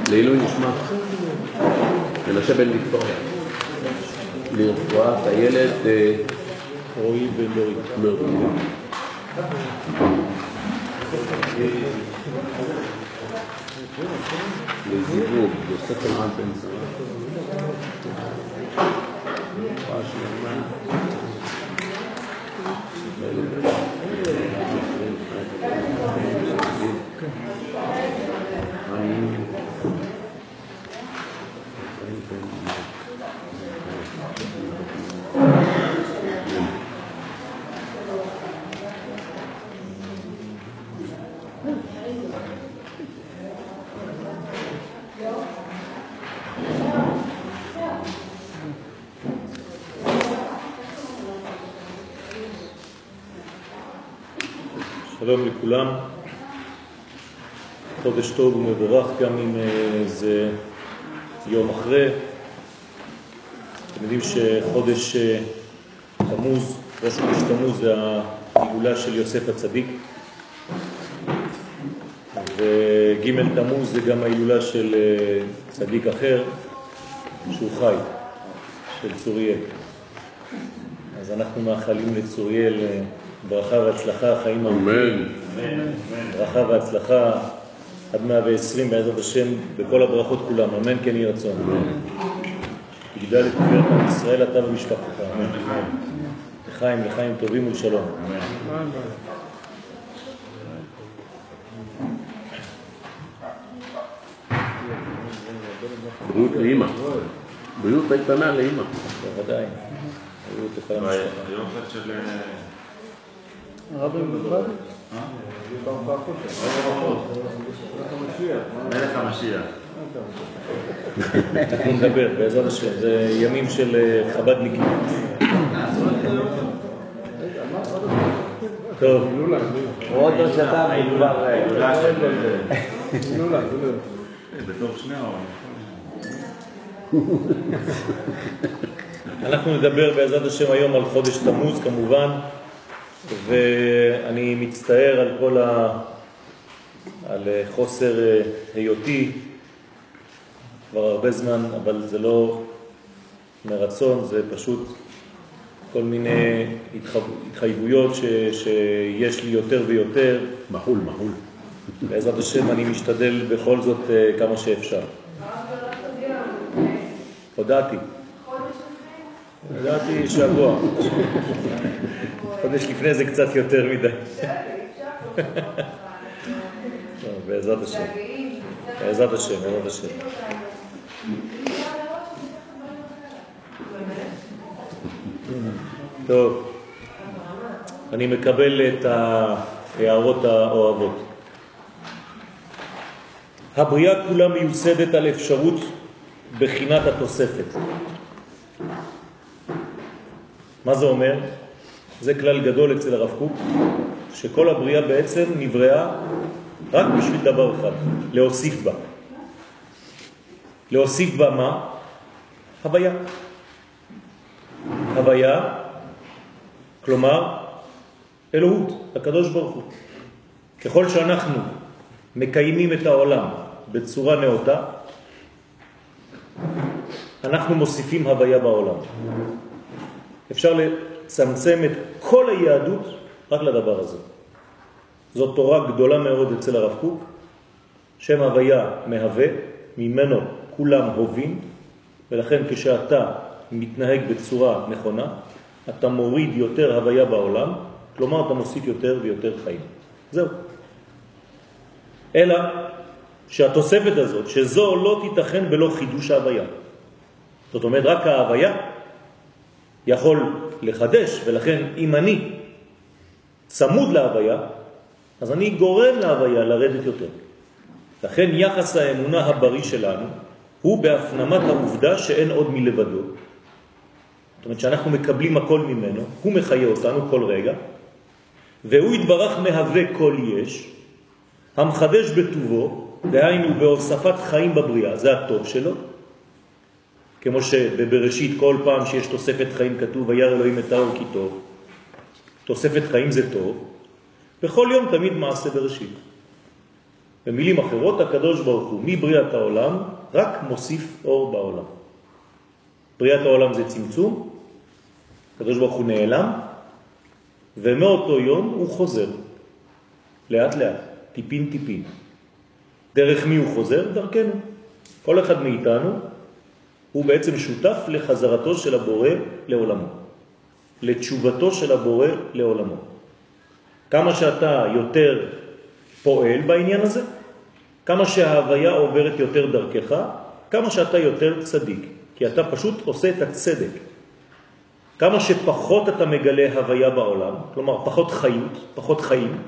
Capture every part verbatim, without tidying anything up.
לעילוי נשמת מנשה בן ויקטוריה, לרפואת הילד רועי ולואי מרדכי. לזיווג יוסף אלעד בן שרה, רפואה שלמה, שלום לכולם, חודש טוב ומבורך, גם אם זה יום אחרי. אתם יודעים שחודש תמוז, ראש חודש תמוז, זה ההילולה של יוסף הצדיק, וג' תמוז זה גם ההילולה של צדיק אחר שהוא חי, של צוריאל. אז אנחנו מאחלים לצוריאל ברכה והצלחה, חיים ארוכים. אמן. ברכה והצלחה עד מאה ועשרים בעזרת השם, בכל הברכות כולם. אמן, כן יהי רצון. תגדל לתפארת עם ישראל אתה ומשפחתך. אמן. לחיים, לחיים טובים ולשלום. אמן. בריאות לאמא. בריאות איתנה לאמא. בוודאי. בריאות לכל המשפחה. היום קצת של... הרבי מבחד? מלך המשיח. אנחנו נדבר בעזרת השם, זה ימים של חב"דניקים. טוב. הוא עוד לא שתה כבר... בתור שנייה. אנחנו נדבר בעזרת השם היום על חודש תמוז כמובן, ואני מצטער על כל ה... על חוסר היותי כבר הרבה זמן, אבל זה לא מרצון, זה פשוט כל מיני התחייבויות ש... שיש לי יותר ויותר. מחול, מחול. בעזרת השם אני משתדל בכל זאת כמה שאפשר. הודעתי. הודעתי שבוע. חודש לפני זה קצת יותר מדי. בעזרת השם. בעזרת השם, בעזרת השם. טוב. אני מקבל את ההערות האוהבות. הבריאה כולה מיוסדת על אפשרות בחינת התוספת. מה זה אומר? זה כלל גדול אצל הרב קוק, שכל הבריאה בעצם נבראה רק בשביל דבר אחד, להוסיף בה. להוסיף בה מה? הוויה. הוויה, כלומר, אלוהות, הקדוש ברוך הוא. ככל שאנחנו מקיימים את העולם בצורה נאותה, אנחנו מוסיפים הוויה בעולם. אפשר לצמצם את כל היהדות רק לדבר הזה. זאת תורה גדולה מאוד אצל הרב קוק, שם הוויה מהווה, ממנו כולם הובים, ולכן כשאתה מתנהג בצורה נכונה, אתה מוריד יותר הוויה בעולם, כלומר אתה מוסיף יותר ויותר חיים. זהו. אלא שהתוספת הזאת, שזו לא תיתכן בלא חידוש ההוויה. זאת אומרת, רק ההוויה יכול לחדש, ולכן אם אני צמוד להוויה, אז אני גורם להוויה לרדת יותר. לכן יחס האמונה הבריא שלנו הוא בהפנמת העובדה שאין עוד מלבדו. זאת אומרת שאנחנו מקבלים הכל ממנו, הוא מחיה אותנו כל רגע, והוא יתברך מהווה כל יש, המחדש בטובו, דהיינו בהוספת חיים בבריאה, זה הטוב שלו, כמו שבבראשית כל פעם שיש תוספת חיים כתוב, וירא אלוהים את האור כי טוב. תוספת חיים זה טוב. בכל יום תמיד מעשה בראשית. במילים אחרות, הקדוש ברוך הוא מבריאת העולם רק מוסיף אור בעולם. בריאת העולם זה צמצום, הקדוש ברוך הוא נעלם, ומאותו יום הוא חוזר, לאט לאט, טיפין טיפין. דרך מי הוא חוזר? דרכנו. כל אחד מאיתנו הוא בעצם שותף לחזרתו של הבורא לעולמו, לתשובתו של הבורא לעולמו. כמה שאתה יותר פועל בעניין הזה, כמה שההוויה עוברת יותר דרכך, כמה שאתה יותר צדיק, כי אתה פשוט עושה את הצדק. כמה שפחות אתה מגלה הוויה בעולם, כלומר פחות חיים, פחות חיים,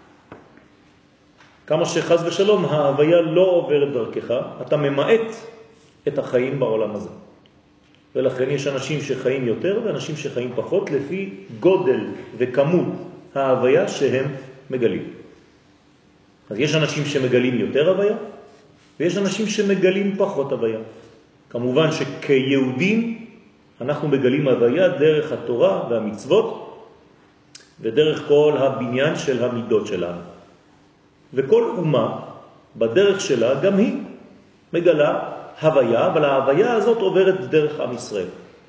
כמה שחז ושלום ההוויה לא עוברת דרכך, אתה ממעט את החיים בעולם הזה. ולכן יש אנשים שחיים יותר ואנשים שחיים פחות לפי גודל וכמות ההוויה שהם מגלים. אז יש אנשים שמגלים יותר הוויה ויש אנשים שמגלים פחות הוויה. כמובן שכיהודים אנחנו מגלים הוויה דרך התורה והמצוות ודרך כל הבניין של המידות שלנו. וכל אומה בדרך שלה גם היא מגלה הוויה, אבל ההוויה הזאת עוברת דרך עם ישראל.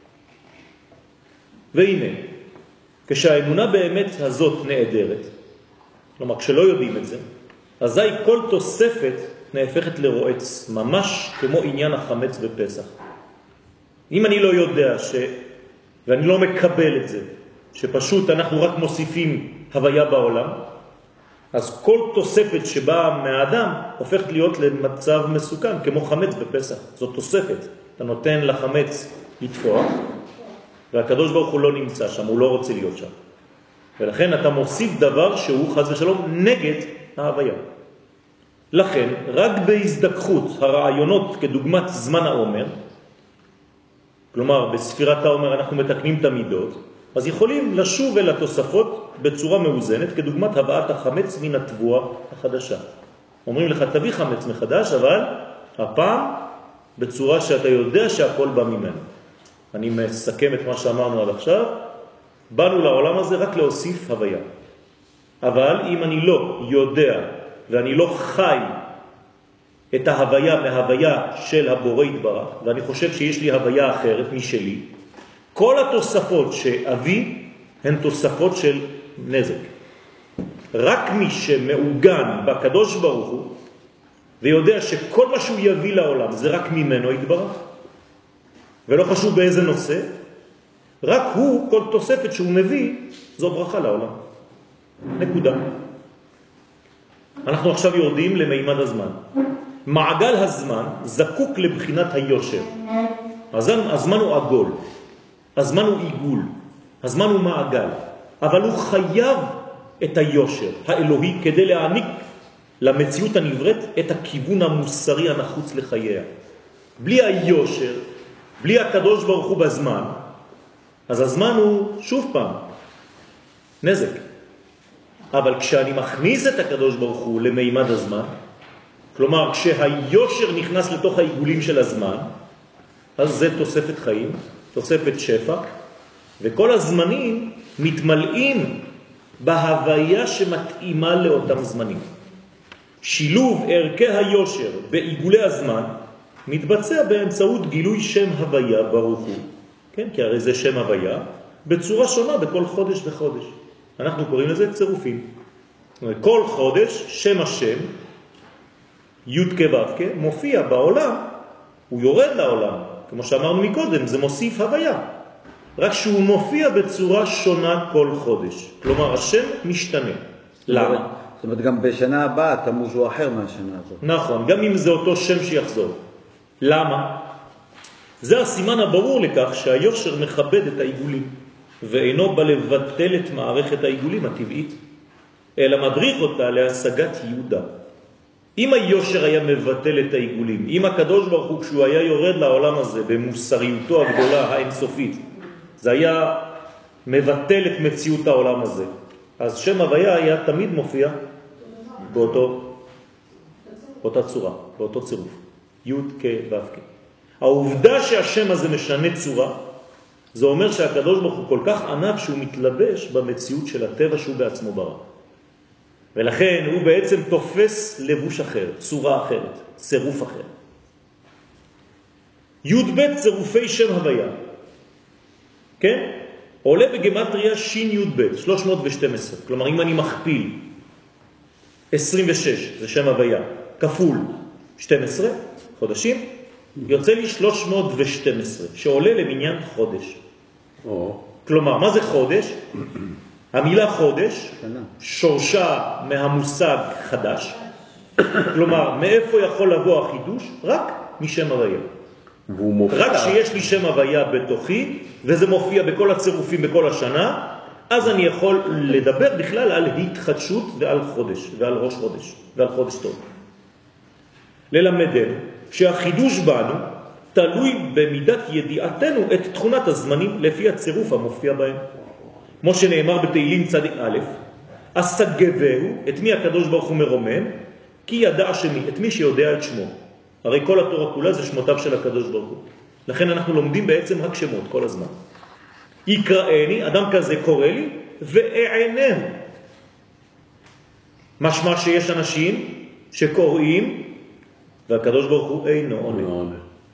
והנה, כשהאמונה באמת הזאת נעדרת, כלומר כשלא יודעים את זה, אזי כל תוספת נהפכת לרועץ, ממש כמו עניין החמץ בפסח. אם אני לא יודע ש... ואני לא מקבל את זה, שפשוט אנחנו רק מוסיפים הוויה בעולם, אז כל תוספת שבאה מהאדם הופכת להיות למצב מסוכן, כמו חמץ בפסח. זאת תוספת. אתה נותן לחמץ לתפוח, והקדוש ברוך הוא לא נמצא שם, הוא לא רוצה להיות שם. ולכן אתה מוסיף דבר שהוא חס ושלום נגד ההוויה. לכן, רק בהזדכחות הרעיונות כדוגמת זמן העומר, כלומר בספירת העומר אנחנו מתקנים את המידות, אז יכולים לשוב אל התוספות בצורה מאוזנת, כדוגמת הבאת החמץ מן התבואה החדשה. אומרים לך, תביא חמץ מחדש, אבל הפעם בצורה שאתה יודע שהכל בא ממנו. אני מסכם את מה שאמרנו עד עכשיו, באנו לעולם הזה רק להוסיף הוויה. אבל אם אני לא יודע ואני לא חי את ההוויה מההוויה של הבורא יתברך, ואני חושב שיש לי הוויה אחרת משלי, כל התוספות שאביא הן תוספות של נזק. רק מי שמעוגן בקדוש ברוך הוא ויודע שכל מה שהוא יביא לעולם זה רק ממנו יתברך, ולא חשוב באיזה נושא, רק הוא, כל תוספת שהוא מביא זו ברכה לעולם. נקודה. אנחנו עכשיו יורדים למימד הזמן. מעגל הזמן זקוק לבחינת היושר. הזמן הוא עגול, הזמן הוא עיגול, הזמן הוא מעגל, אבל הוא חייב את היושר האלוהי כדי להעניק למציאות הנבראת את הכיוון המוסרי הנחוץ לחייה. בלי היושר, בלי הקדוש ברוך הוא בזמן, אז הזמן הוא שוב פעם נזק. אבל כשאני מכניס את הקדוש ברוך הוא למימד הזמן, כלומר כשהיושר נכנס לתוך העיגולים של הזמן, אז זה תוספת חיים, תוספת שפע, וכל הזמנים מתמלאים בהוויה שמתאימה לאותם זמנים. שילוב ערכי היושר בעיגולי הזמן מתבצע באמצעות גילוי שם הוויה ברוך הוא. כן, כי הרי זה שם הוויה בצורה שונה בכל חודש וחודש. אנחנו קוראים לזה צירופים. כל חודש שם השם י' כו' מופיע בעולם, הוא יורד לעולם. כמו שאמרנו מקודם, זה מוסיף הוויה. רק שהוא מופיע בצורה שונה כל חודש. כלומר, השם משתנה. למה? זאת אומרת, גם בשנה הבאה תמוז הוא אחר מהשנה הזאת. נכון, גם אם זה אותו שם שיחזור. למה? זה הסימן הברור לכך שהיושר מכבד את העיגולים, ואינו בא לבטל את מערכת העיגולים הטבעית, אלא מדריך אותה להשגת יהודה. אם היושר היה מבטל את העיגולים, אם הקדוש ברוך הוא כשהוא היה יורד לעולם הזה במוסריותו הגדולה האינסופית, זה היה מבטל את מציאות העולם הזה, אז שם הוויה היה תמיד מופיע באותו, באותה צורה, באותו צירוף, י' כ' ו' כ'. העובדה שהשם הזה משנה צורה, זה אומר שהקדוש ברוך הוא כל כך ענב שהוא מתלבש במציאות של הטבע שהוא בעצמו ברא. ולכן הוא בעצם תופס לבוש אחר, צורה אחרת, צירוף אחר. י"ב צירופי שם הוויה, כן? עולה בגמטריה שין י"ב, שלוש מאות ושתים עשרה. כלומר, אם אני מכפיל עשרים ושש, זה שם הוויה, כפול שתים עשרה חודשים, יוצא לי שלוש מאות ושתים עשרה, שעולה למניין חודש. או. כלומר, מה זה חודש? המילה חודש שורשה מהמושג חדש. כלומר, מאיפה יכול לבוא החידוש? רק משם הוויה. והוא מופיע. רק שיש לי שם הוויה בתוכי, וזה מופיע בכל הצירופים בכל השנה, אז אני יכול לדבר בכלל על התחדשות ועל חודש, ועל ראש חודש, ועל חודש טוב. ללמדנו שהחידוש בנו תלוי במידת ידיעתנו את תכונת הזמנים לפי הצירוף המופיע בהם. כמו שנאמר בתהילים צדיק א', אסגבהו, את מי הקדוש ברוך הוא מרומם? כי ידע שמי, את מי שיודע את שמו. הרי כל התורה כולה זה שמותיו של הקדוש ברוך הוא. לכן אנחנו לומדים בעצם רק שמות כל הזמן. יקראני, אדם כזה קורא לי, ואענהו. משמע שיש אנשים שקוראים, והקדוש ברוך הוא אינו עונה.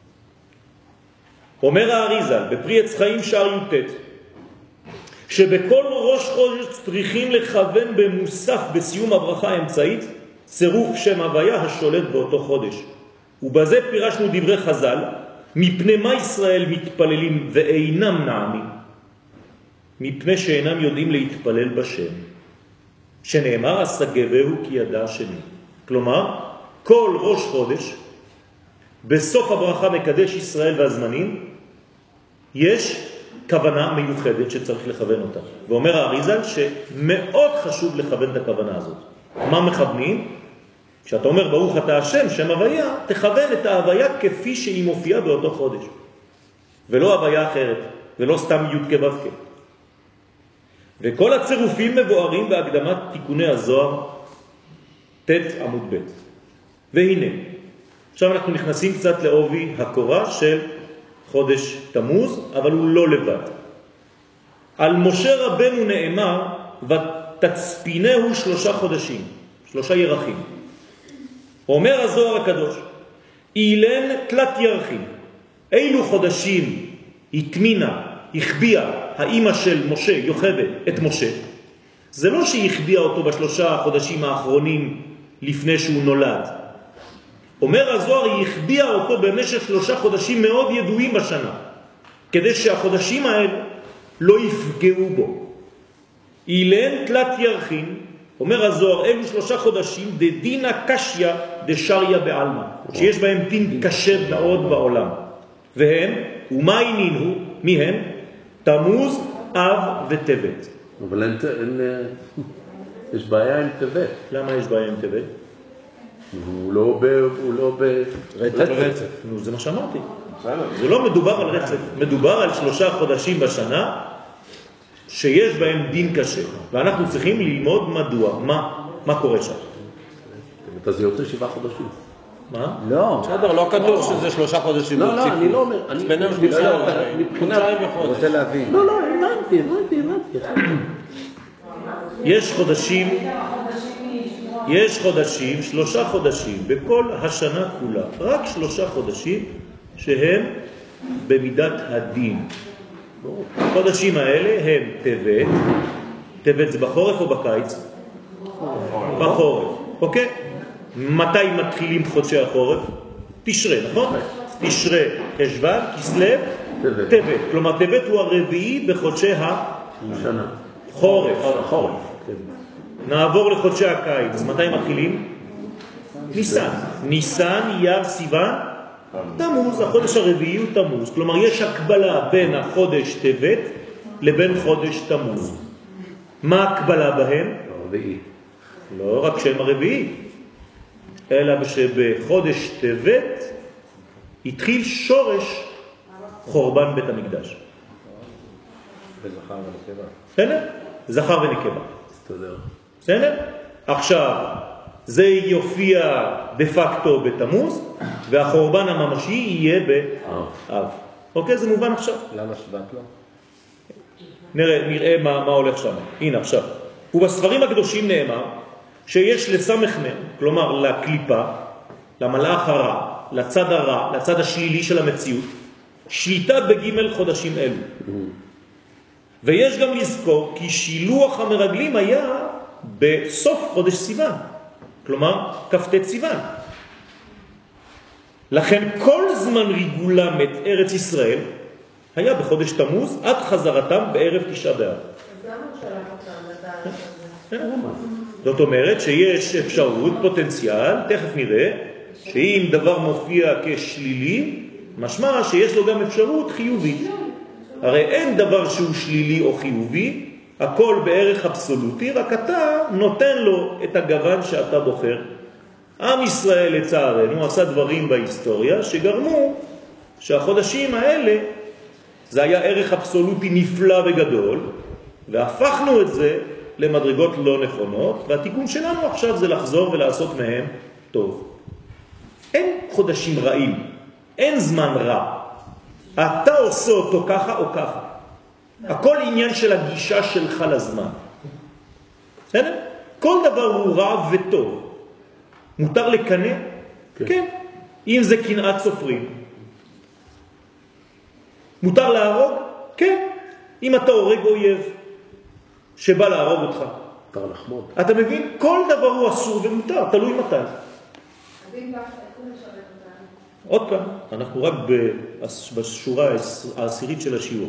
אומר האריז"ל, בפרי עץ חיים שער י"ט, שבכל ראש חודש צריכים לכוון במוסף בסיום הברכה האמצעית, צירוף שם הוויה השולט באותו חודש. ובזה פירשנו דברי חז"ל, מפני מה ישראל מתפללים ואינם נעמים? מפני שאינם יודעים להתפלל בשם. שנאמר, אסגבהו כי ידע שני. כלומר, כל ראש חודש, בסוף הברכה מקדש ישראל והזמנים, יש כוונה מיוחדת שצריך לכוון אותה. ואומר האריז"ל שמאוד חשוב לכוון את הכוונה הזאת. מה מכוונים? כשאתה אומר ברוך אתה השם, שם הוויה, תכוון את ההוויה כפי שהיא מופיעה באותו חודש. ולא הוויה אחרת, ולא סתם י' כו' כ'. וכל הצירופים מבוארים בהקדמת תיקוני הזוהר, ת' עמוד ב'. והנה, עכשיו אנחנו נכנסים קצת לעובי הקורה של חודש תמוז, אבל הוא לא לבד. על משה רבנו נאמר, ותצפינהו שלושה חודשים, שלושה ירחים. אומר הזוהר הקדוש, אילן תלת ירחים. אילו חודשים התמינה, הכביעה האמא של משה, יוכבד, את משה. זה לא שהיא הכביעה אותו בשלושה החודשים האחרונים לפני שהוא נולד. אומר הזוהר, היא הכביעה אותו במשך שלושה חודשים מאוד ידועים בשנה, כדי שהחודשים האלה לא יפגעו בו. אילן תלת ירחים, אומר הזוהר, אלו שלושה חודשים דדינה קשיה דשריה בעלמא, שיש בהם דין קשה מאוד בעולם. והם, ומה עינין הוא? מי הם? תמוז, אב וטבת. אבל אין, אין, יש בעיה עם טבת. למה יש בעיה עם טבת? הוא לא ב... הוא לא ב... רצף. נו, זה מה שאמרתי. זה לא מדובר על רצף, מדובר על שלושה חודשים בשנה שיש בהם דין קשה. ואנחנו צריכים ללמוד מדוע, מה, מה קורה שם. אז זה יוצא שבעה חודשים. מה? לא. בסדר, לא כתוב שזה שלושה חודשים. לא, לא, אני לא אומר. אני בינינו שלושה חודשיים אני וחודש. רוצה להבין. לא, לא, הבנתי, הבנתי, הבנתי. יש חודשים, יש חודשים, שלושה חודשים, בכל השנה כולה, רק שלושה חודשים שהם במידת הדין. החודשים האלה הם טבת, טבת זה בחורף או בקיץ? בחורף, אוקיי? מתי מתחילים חודשי החורף? תשרה, נכון? תשרה, חשוון, כסלו, טבת. כלומר, טבת הוא הרביעי בחודשי שנה. החורף. חורף. נעבור לחודשי הקיץ. מתי מתחילים? ניסן. ניסן, אייר, סיוון, תמוז. החודש הרביעי הוא תמוז. כלומר, יש הקבלה בין החודש טבת לבין חודש תמוז. מה הקבלה בהם? הרביעי. לא רק שהם הרביעי, אלא שבחודש טבת התחיל שורש חורבן בית המקדש. וזכר ונקבה. בסדר? זכר ונקבה. תסתדר. בסדר? עכשיו, זה יופיע דה פקטו בתמוז, והחורבן הממשי יהיה באב. אוקיי? זה מובן עכשיו. למה שבט לא? נראה, נראה מה, מה הולך שם. הנה עכשיו. ובספרים הקדושים נאמר, שיש לסמכמן, כלומר לקליפה, למלאך הרע, לצד הרע, לצד השלילי של המציאות, שליטה בג' חודשים אלו. ויש גם לזכור כי שילוח המרגלים היה בסוף חודש סיוון, כלומר כ"ט סיוון. לכן כל זמן ריגולם את ארץ ישראל היה בחודש תמוז עד חזרתם בערב תשעה באב. אז למה הוא שלח אותם לדעת הזה? זאת אומרת שיש אפשרות, פוטנציאל, תכף נראה, שאם דבר מופיע כשלילי, משמע שיש לו גם אפשרות חיובית. הרי אין דבר שהוא שלילי או חיובי, הכל בערך אבסולוטי, רק אתה נותן לו את הגוון שאתה בוחר. עם ישראל לצערנו עשה דברים בהיסטוריה שגרמו שהחודשים האלה זה היה ערך אבסולוטי נפלא וגדול, והפכנו את זה למדרגות לא נכונות, והתיקון שלנו עכשיו זה לחזור ולעשות מהם טוב. אין חודשים רעים, אין זמן רע. אתה עושה אותו ככה או ככה. הכל עניין של הגישה שלך לזמן. בסדר? כל דבר הוא רע וטוב. מותר לקנא? כן. כן. אם זה קנאת סופרים. מותר להרוג? כן. אם אתה הורג אויב שבא להרוג אותך. מותר לחמוד. אתה מבין? כל דבר הוא אסור ומותר, תלוי מתי. עוד פעם, אנחנו רק בשורה העשירית של השיעור.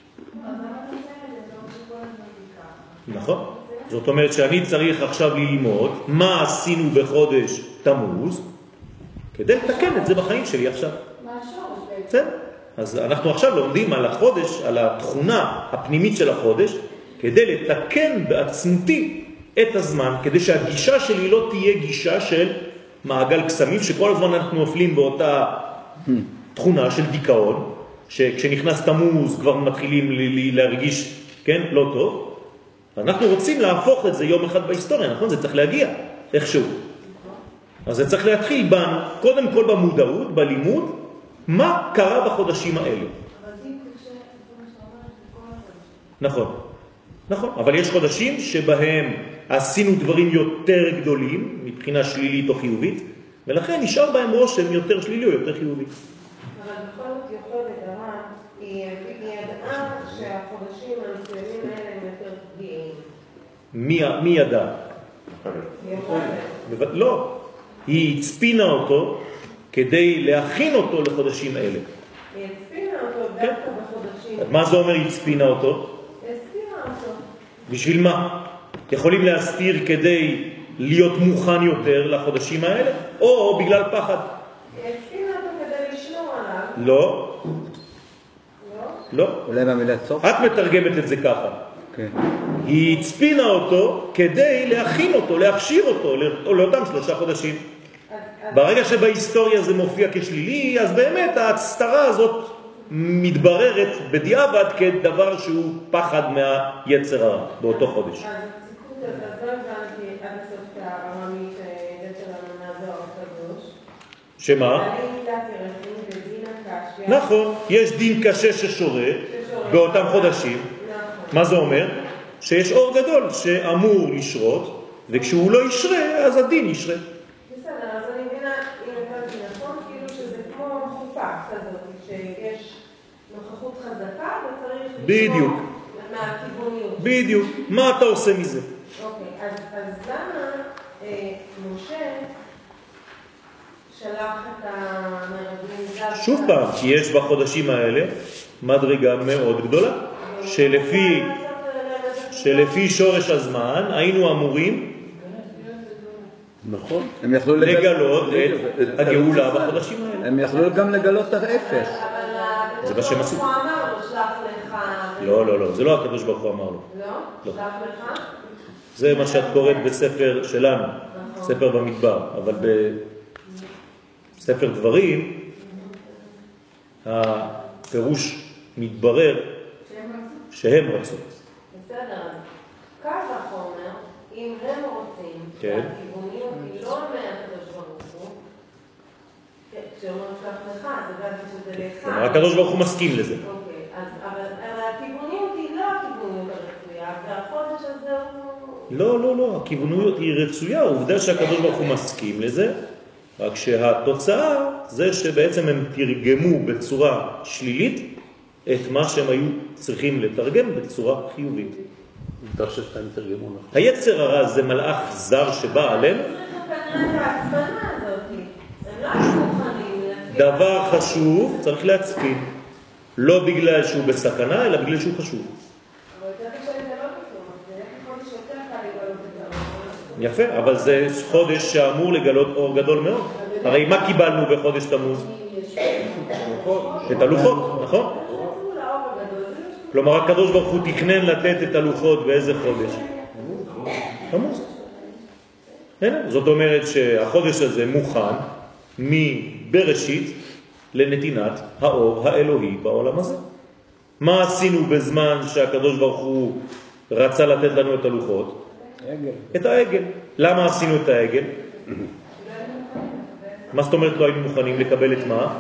נכון? זאת אומרת שאני צריך עכשיו ללמוד מה עשינו בחודש תמוז כדי לתקן את זה בחיים שלי עכשיו. מה השורש? בסדר? אז אנחנו עכשיו לומדים על החודש, על התכונה הפנימית של החודש, כדי לתקן בעצמותי את הזמן, כדי שהגישה שלי לא תהיה גישה של מעגל קסמים, שכל הזמן אנחנו נופלים באותה תכונה של דיכאון, שכשנכנס תמוז כבר מתחילים להרגיש, כן, לא טוב. אנחנו רוצים להפוך את זה יום אחד בהיסטוריה, נכון? זה צריך להגיע, איכשהו. אז זה צריך להתחיל בן, קודם כל במודעות, בלימוד, מה קרה בחודשים האלה. אבל זה קשה, זה מה שאתה אומר, זה כל החודשים. נכון, נכון, אבל יש חודשים שבהם עשינו דברים יותר גדולים, מבחינה שלילית או חיובית, ולכן נשאר בהם רושם יותר שלילי או יותר חיובי. אבל בכל זאת יכול לדרה, היא ידעה שהחודשים המסוימים האלה הם יותר פגיעים. מי, מי ידע? היא יכולה. לא, היא הצפינה אותו כדי להכין אותו לחודשים האלה. היא הצפינה אותו דווקא בחודשים. מה זה אומר היא הצפינה אותו? היא הצפינה אותו. בשביל מה? יכולים להסתיר כדי להיות מוכן יותר לחודשים האלה, או בגלל פחד? היא הצפינה אותו כדי לשמור עליו. לא. לא? לא. אולי במילה סוף? את מתרגמת את זה ככה. כן. היא הצפינה אותו כדי להכין אותו, להכשיר אותו לאותם שלושה חודשים. ברגע שבהיסטוריה זה מופיע כשלילי, אז באמת ההצטרה הזאת מתבררת בדיעבד כדבר שהוא פחד מהיצר הרע באותו חודש. אז הציטוט הזה, אז לא הבנתי עד הסוף את הארמית דצל המנזור הקדוש. שמה? נכון, יש דין קשה ששורה באותם חודשים. מה זה אומר? שיש אור גדול שאמור לשרות, וכשהוא לא ישרה, אז הדין ישרה. בסדר, אז אני מבינה, אם הבנתי נכון, כאילו שזה כמו חופה כזאת, שיש נוכחות חזקה וצריך בדיוק. מהכיווניות. בדיוק. מה אתה עושה מזה? אוקיי, אז, אז למה אה, משה שלח את המרגלים? שוב פעם, כי יש בחודשים האלה מדרגה מאוד גדולה, שלפי, שלפי שורש הזמן היינו אמורים נכון. הם יכלו לגלות את הגאולה בחודשים האלה. הם יכלו גם לגלות את ההפך. זה מה שהם עשו. הוא אמר לו, שלח לך. לא, לא, לא, זה לא הקדוש ברוך הוא אמר לו. לא? שלח לך? זה מה שאת קוראת בספר שלנו, ספר במדבר, אבל בספר דברים הפירוש מתברר שהם רצו. בסדר, קו החומר, אם הם רוצים, שהכיווניות היא לא מהקדוש ברוך הוא, כשאומר שלח לך, זה גם שזה לך. כלומר, הקדוש ברוך הוא מסכים לזה. אוקיי, אבל הכיווניות היא לא הכיווניות הרצויה, והחודש הזה הוא לא, לא, לא, הכיווניות היא רצויה, העובדה שהקדוש ברוך הוא מסכים לזה, רק שהתוצאה זה שבעצם הם תרגמו בצורה שלילית את מה שהם היו צריכים לתרגם בצורה חיובית. אתה חושב שאתה מתרגמו נכון? היצר הרע זה מלאך זר שבא עלינו. דבר חשוב צריך להצפין, לא בגלל שהוא בסכנה, אלא בגלל שהוא חשוב. יפה, אבל זה חודש שאמור לגלות אור גדול מאוד. הרי מה קיבלנו בחודש תמוז? את הלוחות, נכון? כלומר, הקדוש ברוך הוא תכנן לתת את הלוחות באיזה חודש? תמוז. זאת אומרת שהחודש הזה מוכן מבראשית לנתינת האור האלוהי בעולם הזה. מה עשינו בזמן שהקדוש ברוך הוא רצה לתת לנו את הלוחות? את העגל. למה עשינו את העגל? מה זאת אומרת לא היינו מוכנים לקבל את מה?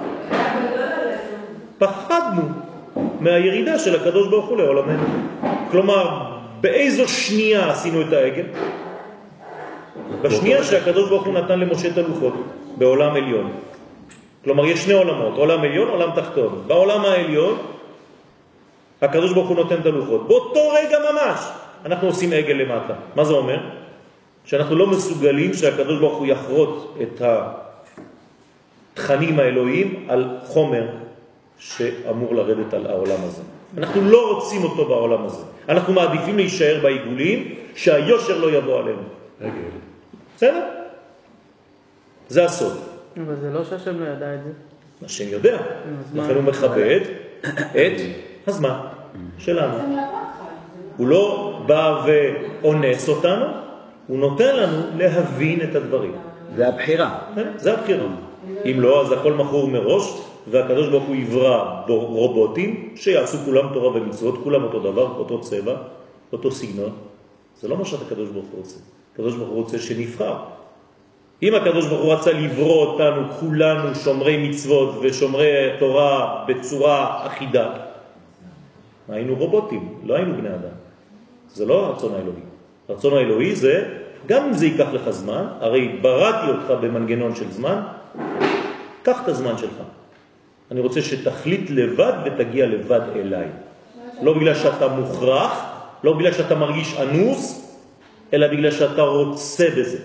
פחדנו מהירידה של הקדוש ברוך הוא לעולמנו. כלומר, באיזו שנייה עשינו את העגל? בשנייה שהקדוש ברוך הוא נתן למשה את הלוחות בעולם עליון. כלומר, יש שני עולמות, עולם עליון, עולם תחתון. בעולם העליון הקדוש ברוך הוא נותן את הלוחות. באותו רגע ממש אנחנו עושים עגל למטה. מה זה אומר? שאנחנו לא מסוגלים שהקדוש ברוך הוא יחרוט את התכנים האלוהיים על חומר שאמור לרדת על העולם הזה. אנחנו לא רוצים אותו בעולם הזה. אנחנו מעדיפים להישאר בעיגולים, שהיושר לא יבוא עלינו. עגל. בסדר? זה הסוד. אבל זה לא שהשם לא ידע את זה. השם יודע. לכן הוא מכבד את הזמן שלנו. הוא לא בא ועונס אותנו, הוא נותן לנו להבין את הדברים. זה הבחירה. זה הבחירה. אם לא, אז הכל מכור מראש, והקדוש ברוך הוא יברא רובוטים שיעשו כולם תורה ומצוות, כולם אותו דבר, אותו צבע, אותו סגנון. זה לא מה שהקדוש ברוך הוא רוצה. הקדוש ברוך הוא רוצה שנבחר. אם הקדוש ברוך הוא רצה לברוא אותנו, כולנו שומרי מצוות ושומרי תורה בצורה אחידה, היינו רובוטים, לא היינו בני אדם. זה לא הרצון האלוהי. הרצון האלוהי זה, גם אם זה ייקח לך זמן, הרי בראתי אותך במנגנון של זמן, קח את הזמן שלך. אני רוצה שתחליט לבד ותגיע לבד אליי. לא בגלל שאתה מוכרח, לא בגלל שאתה מרגיש אנוס, אלא בגלל שאתה רוצה בזה.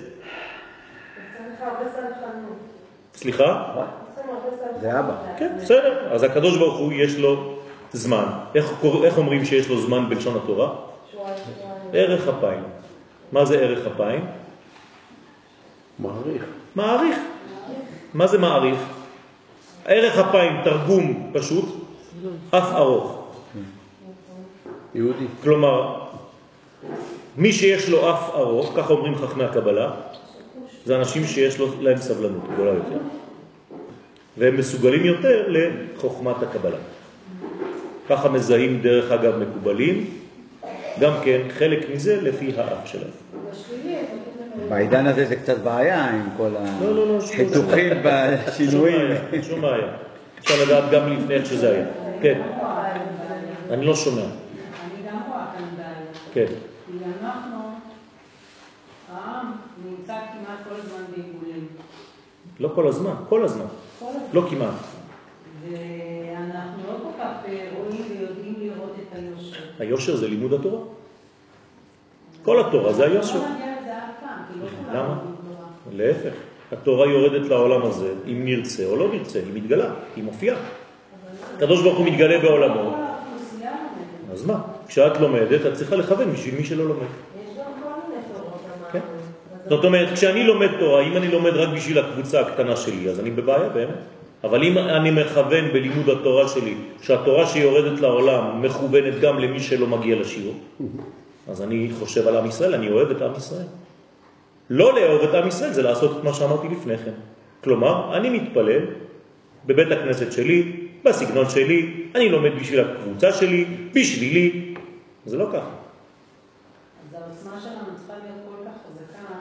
סליחה? זה אבא. כן, בסדר. אז הקדוש ברוך הוא יש לו זמן. איך, איך אומרים שיש לו זמן בלשון התורה? ערך אפיים. מה זה ערך אפיים? מעריך. מעריך. מה זה מעריך? ערך אפיים תרגום פשוט, אף ארוך. יהודי. כלומר, מי שיש לו אף ארוך, ככה אומרים חכמי הקבלה, זה אנשים שיש לו, להם סבלנות גדולה יותר. והם מסוגלים יותר לחוכמת הקבלה. ככה מזהים דרך אגב מקובלים, גם כן חלק מזה לפי האף שלהם. בעידן הזה זה קצת בעיה עם כל לא, לא, לא, החיתוכים בשינויים. שום בעיה. אפשר לדעת גם לפני איך שזה היה. כן. אני לא שומע. אני גם רואה כאן בעיה. כן. כי אנחנו, העם נמצא כמעט כל הזמן בעיגולים. לא כל הזמן, כל הזמן. לא כמעט. ואנחנו לא כל כך רואים ויודעים לראות את היושר. היושר זה לימוד התורה. כל התורה זה היושר. לא נגיע לזה אף פעם, כי לא כולם למה? לומדים תורה. להפך. התורה יורדת לעולם הזה, אם נרצה או לא נרצה, היא מתגלה, היא מופיעה. הקדוש ברוך הוא מתגלה בעולמו. כל האוכלוסייה לומדת. אז מה? כשאת לומדת, את צריכה לכוון בשביל מי שלא לומד. יש גם כל מיני תורות כן. אמרנו. זאת אומרת, כשאני לומד תורה, אם אני לומד רק בשביל הקבוצה הקטנה שלי, אז אני בבעיה באמת. אבל אם אני מכוון בלימוד התורה שלי, שהתורה שיורדת לעולם מכוונת גם למי שלא מגיע לשיעור, אז אני חושב על עם ישראל, אני אוהב את עם ישראל. לא לאהוב את עם ישראל, זה לעשות את מה שאמרתי לפני כן. כלומר, אני מתפלל בבית הכנסת שלי, בסגנון שלי, אני לומד בשביל הקבוצה שלי, בשבילי. זה לא ככה. אז העוצמה שלנו צריכה להיות כל כך חזקה,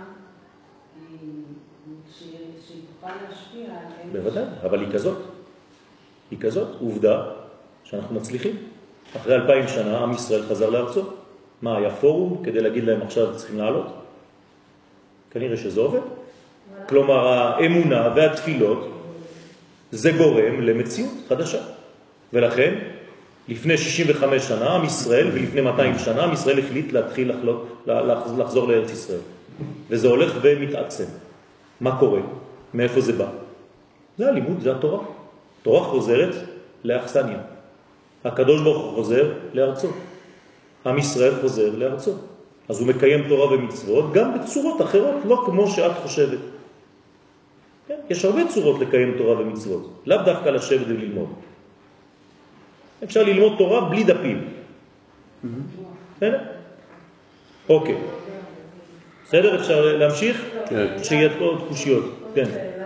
שהיא תוכל להשפיע על... בוודאי, אבל היא כזאת. היא כזאת, עובדה שאנחנו מצליחים. אחרי אלפיים שנה עם ישראל חזר לארצו. מה, היה פורום כדי להגיד להם עכשיו צריכים לעלות? כנראה שזה עובד. כלומר, האמונה והתפילות זה גורם למציאות חדשה. ולכן, לפני שישים וחמש שנה, עם ישראל, ולפני מאתיים שנה, עם ישראל החליט להתחיל לחלוק, לחזור לארץ ישראל. וזה הולך ומתעצם. מה קורה? מאיפה זה בא? זה הלימוד, זה התורה. תורה חוזרת לאכסניה. הקדוש ברוך הוא חוזר לארצו. עם ישראל חוזר לארצו. אז הוא מקיים תורה ומצוות גם בצורות אחרות, לא כמו שאת חושבת. כן? יש הרבה צורות לקיים תורה ומצוות. לאו דווקא לשבת וללמוד. אפשר ללמוד תורה בלי דפים. בסדר? אוקיי. בסדר? אפשר להמשיך? כן. שיהיה פה תחושיות. כן.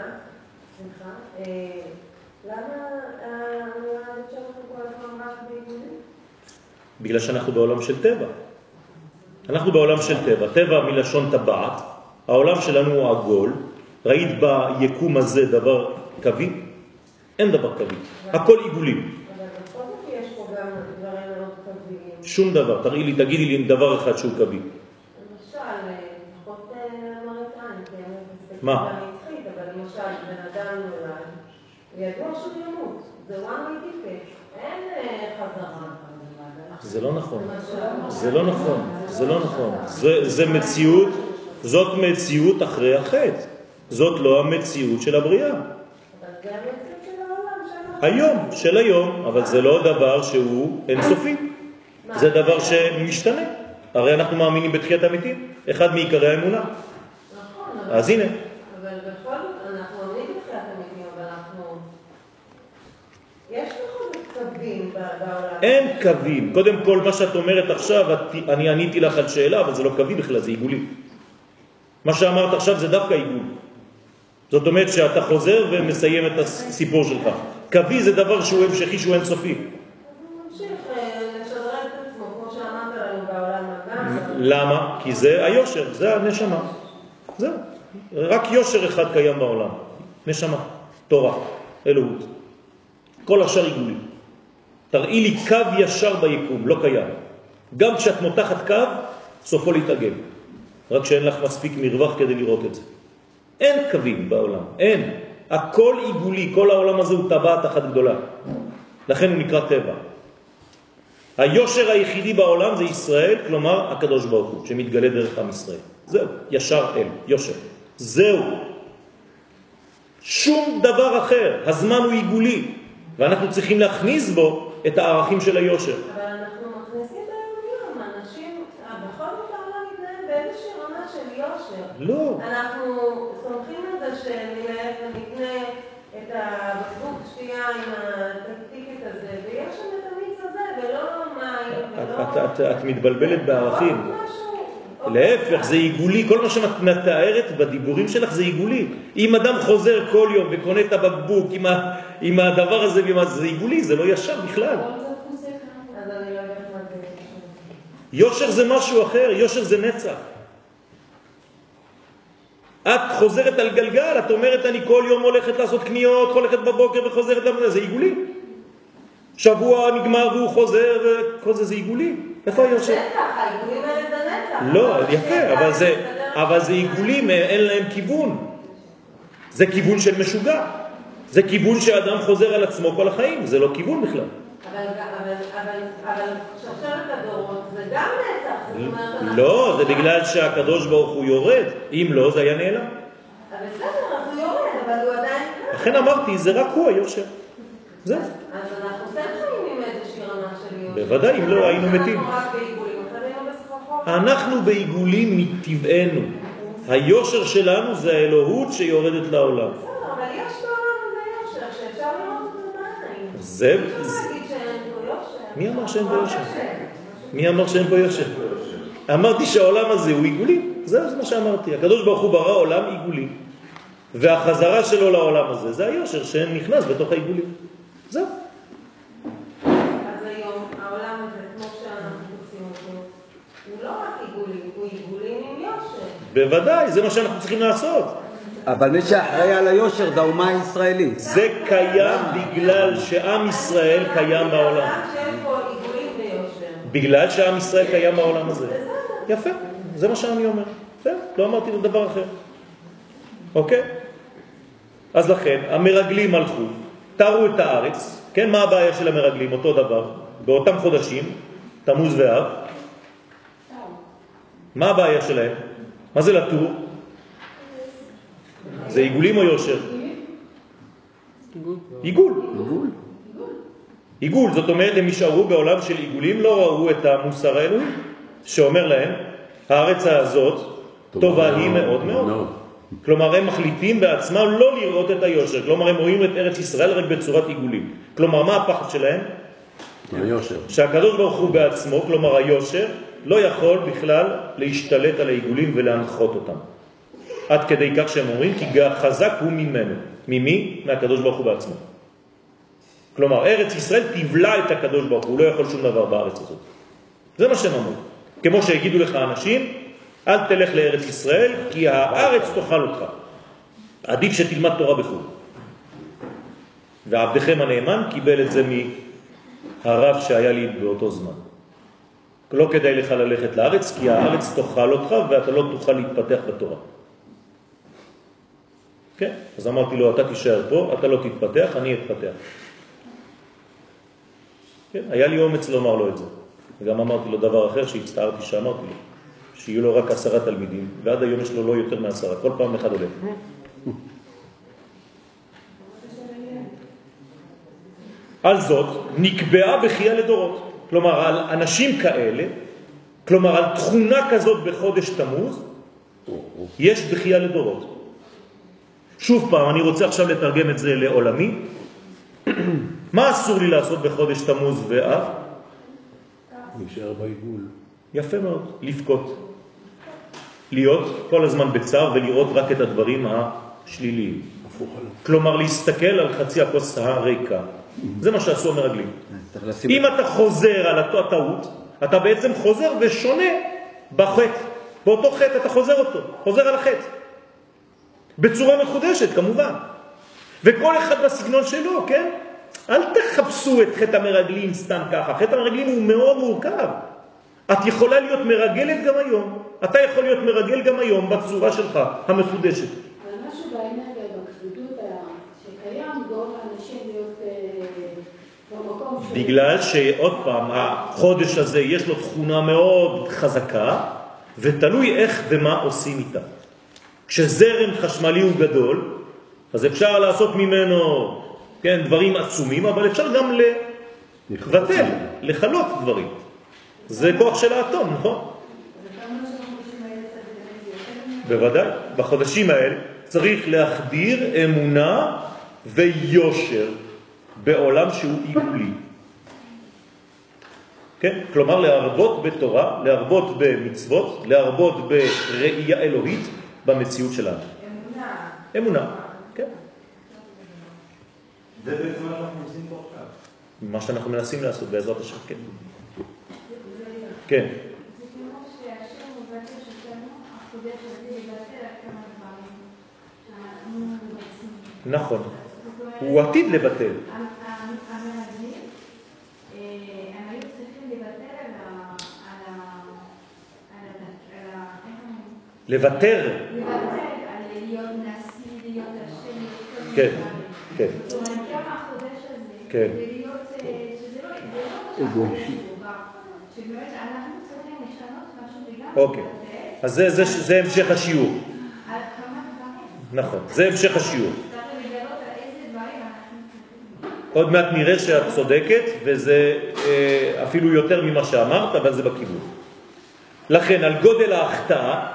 בגלל שאנחנו בעולם של טבע. אנחנו בעולם של טבע. טבע מלשון טבעת. העולם שלנו הוא עגול. ראית ביקום הזה דבר קווי? אין דבר קווי. הכל עיגולים. אבל בכל זאת יש פה גם דברים מאוד קוויים. שום דבר. תראי לי, תגידי לי דבר אחד שהוא קווי. למשל, לפחות מראית עין, כן? מה? אבל למשל, בן אדם נולד, ידוע שהוא ימות. זה one way ticket. אין חזרה. זה לא נכון. זה לא נכון. זה לא נכון. זה, זה מציאות, זאת מציאות אחרי החטא. זאת לא המציאות של הבריאה. אבל זה המציאות של העולם שלנו. היום, של היום, אבל זה לא דבר שהוא אינסופי. זה דבר שמשתנה. הרי אנחנו מאמינים בתחיית המתים. אחד מעיקרי האמונה. נכון. אז הנה. אבל בכל זאת, אנחנו מאמינים בתחיית המתים, אבל אנחנו... יש בכל זאת קווים בעולם. אין קווים. קודם כל, מה שאת אומרת עכשיו, אני עניתי לך על שאלה, אבל זה לא קווי בכלל, זה עיגולי. מה שאמרת עכשיו זה דווקא עיגול. זאת אומרת שאתה חוזר ומסיים את הסיפור שלך. קווי זה דבר שהוא המשכי, שהוא אינסופי. הוא ממשיך לשדרג את עצמו, כמו שאמרת לנו בעולם הבא. למה? כי זה היושר, זה הנשמה. זהו. רק יושר אחד קיים בעולם. נשמה, תורה, אלוהות. כל השאר עיגולי. תראי לי קו ישר ביקום, לא קיים. גם כשאת מותחת קו, סופו להתעגל. רק שאין לך מספיק מרווח כדי לראות את זה. אין קווים בעולם, אין. הכל עיגולי, כל העולם הזה הוא טבעת אחת גדולה. לכן הוא נקרא טבע. היושר היחידי בעולם זה ישראל, כלומר הקדוש ברוך הוא, שמתגלה דרך עם ישראל. זהו, ישר אל, יושר. זהו. שום דבר אחר. הזמן הוא עיגולי, ואנחנו צריכים להכניס בו את הערכים של היושר. אבל אנחנו מכניסים ביום-יום, אנשים, בכל זאת העולם מתנהל באיזושהי רמה של יושר. לא. אנחנו סומכים על זה שנלך ונקנה את הבקבוק שתייה עם הטקטיקט הזה, ויש שם את המיץ הזה, ולא מים, ולא... את, את, את מתבלבלת בערכים. להפך, זה עיגולי. כל מה שאת מתארת בדיבורים שלך זה עיגולי. אם אדם חוזר כל יום וקונה את הבקבוק עם, ה, עם הדבר הזה, זה עיגולי, זה לא ישר בכלל. אז אני לא יודעת מה זה. יושר זה משהו אחר, יושר זה נצח. את חוזרת על גלגל, את אומרת אני כל יום הולכת לעשות קניות, הולכת בבוקר וחוזרת למנה, זה עיגולי. שבוע נגמר והוא חוזר וכל זה זה עיגולי. איפה היושר? נצח, העיגולים האלה זה נצח. לא, יפה, אבל זה, אבל זה עיגולים, אין להם כיוון. זה כיוון של משוגע. זה כיוון שאדם חוזר על עצמו כל החיים, זה לא כיוון בכלל. אבל, אבל, אבל, אבל שרשרת הדורות זה גם נצח. זאת אומרת, אנחנו- לא, זה בגלל שהקדוש ברוך הוא יורד. אם לא, זה היה נעלם. אבל בסדר, אז הוא יורד, אבל הוא עדיין כאן. לכן אמרתי, זה רק הוא היושר. זה. אז אנחנו כן חיים עם איזושהי רמה של יושר. בוודאי, אם לא, היינו מתים. אנחנו רק בעיגולים, אחרי היינו בסחרחור. אנחנו בעיגולים מטבענו. היושר שלנו זה האלוהות שיורדת לעולם. בסדר, אבל יש בעולם הזה יושר שאפשר לראות אותו בעין. זה... אפשר להגיד שאין פה יושר. מי אמר שאין פה יושר? מי אמר שאין פה יושר? אמרתי שהעולם הזה הוא עיגולי. זה מה שאמרתי. הקדוש ברוך הוא ברא עולם עיגולי. והחזרה שלו לעולם הזה זה היושר שנכנס בתוך העיגולי. זהו. אז היום העולם הזה, כמו שאנחנו תופסים אותו, הוא לא רק עיגולי, הוא עיגולי עם יושר. בוודאי, זה מה שאנחנו צריכים לעשות. אבל מי שאחראי על היושר זה האומה הישראלית. זה קיים בגלל שעם ישראל קיים בעולם. שאין פה עיגולים ויושר. בגלל שעם ישראל קיים בעולם הזה. יפה, זה מה שאני אומר. לא אמרתי לו דבר אחר. אוקיי? אז לכן, המרגלים הלכו, תראו את הארץ, כן? מה הבעיה של המרגלים? אותו דבר, באותם חודשים, תמוז ואב. מה הבעיה שלהם? מה זה לתור? זה עיגולים או יושר? עיגול. עיגול. עיגול, זאת אומרת, הם נשארו בעולם של עיגולים, לא ראו את המוסר האלוהי, שאומר להם, הארץ הזאת טובה היא מאוד מאוד. כלומר, הם מחליטים בעצמם לא לראות את היושר. כלומר, הם רואים את ארץ ישראל רק בצורת עיגולים. כלומר, מה הפחד שלהם? היושר. שהקדוש ברוך הוא בעצמו, כלומר היושר, לא יכול בכלל להשתלט על העיגולים ולהנחות אותם. עד כדי כך שהם אומרים, כי חזק הוא ממנו. ממי? מהקדוש ברוך הוא בעצמו. כלומר, ארץ ישראל תבלע את הקדוש ברוך הוא, הוא לא יכול שום דבר בארץ הזאת. זה מה שהם אמרו. כמו שהגידו לך אנשים, אל תלך לארץ ישראל, כי הארץ תאכל אותך. עדיף שתלמד תורה בחו"ל. ועבדכם הנאמן קיבל את זה מהרב שהיה לי באותו זמן. לא כדאי לך ללכת לארץ, כי הארץ תאכל אותך ואתה לא תוכל להתפתח בתורה. כן? אז אמרתי לו, אתה תישאר פה, אתה לא תתפתח, אני אתפתח. כן? היה לי אומץ לומר לו את זה. וגם אמרתי לו דבר אחר שהצטערתי שאמרתי לו. שיהיו לו רק עשרה תלמידים, ועד היום יש לו לא יותר מעשרה, כל פעם אחד הולך. על זאת, נקבעה בחייה לדורות. כלומר, על אנשים כאלה, כלומר, על תכונה כזאת בחודש תמוז, יש בחייה לדורות. שוב פעם, אני רוצה עכשיו לתרגם את זה לעולמי. מה אסור לי לעשות בחודש תמוז ואב? נשאר בעיגול. יפה מאוד, לפקות. להיות כל הזמן בצער ולראות רק את הדברים השליליים. כלומר, להסתכל על חצי הכוס הריקה. זה מה שעשו המרגלים. אם אתה חוזר על אותו הטעות, אתה בעצם חוזר ושונה בחטא. באותו חטא אתה חוזר אותו, חוזר על החטא. בצורה מחודשת, כמובן. וכל אחד בסגנון שלו, כן? אל תחפשו את חטא המרגלים סתם ככה. חטא המרגלים הוא מאוד מורכב. את יכולה להיות מרגלת גם היום. אתה יכול להיות מרגל גם היום בצורה שלך, המחודשת. אבל משהו באנרגיה, בכבדות שקיים, גורם לאנשים להיות במקום של... בגלל שעוד פעם, החודש הזה יש לו תכונה מאוד חזקה, ותלוי איך ומה עושים איתה. כשזרם חשמלי הוא גדול, אז אפשר לעשות ממנו, כן, דברים עצומים, אבל אפשר גם לבטל, לחלות דברים. זה כוח של האטום, נכון? בוודאי. בחודשים האלה צריך להחדיר אמונה ויושר בעולם שהוא עיגולי. כן? כלומר, להרבות בתורה, להרבות במצוות, להרבות בראייה אלוהית במציאות שלנו. אמונה. אמונה, כן. זה בעצם מה שאנחנו עושים פה עכשיו. מה שאנחנו מנסים לעשות בעזרת השם, כן. כן. זה כמו שהשם מבטא שתנו, החודש הזה יבטא רק כמה דברים שאנחנו מבצעים. נכון. הוא עתיד לבטל. המרגלים, הם היו צריכים לבטל על ה... לוותר. לבטל על להיות נשיא, להיות השם, להיות כל כן, מיני. כן. זאת אומרת, כמה החודש הזה, כן. ולהיות, שזה לא שבאמת אנחנו צריכים לשנות משהו וגם אוקיי. אז זה, זה, זה המשך השיעור. על כמה דברים. נכון, זה המשך השיעור. צריך לגלות על איזה דברים אנחנו צריכים. עוד מעט נראה שאת צודקת, וזה אה, אפילו יותר ממה שאמרת, אבל זה בכיוון. לכן, על גודל ההחטאה,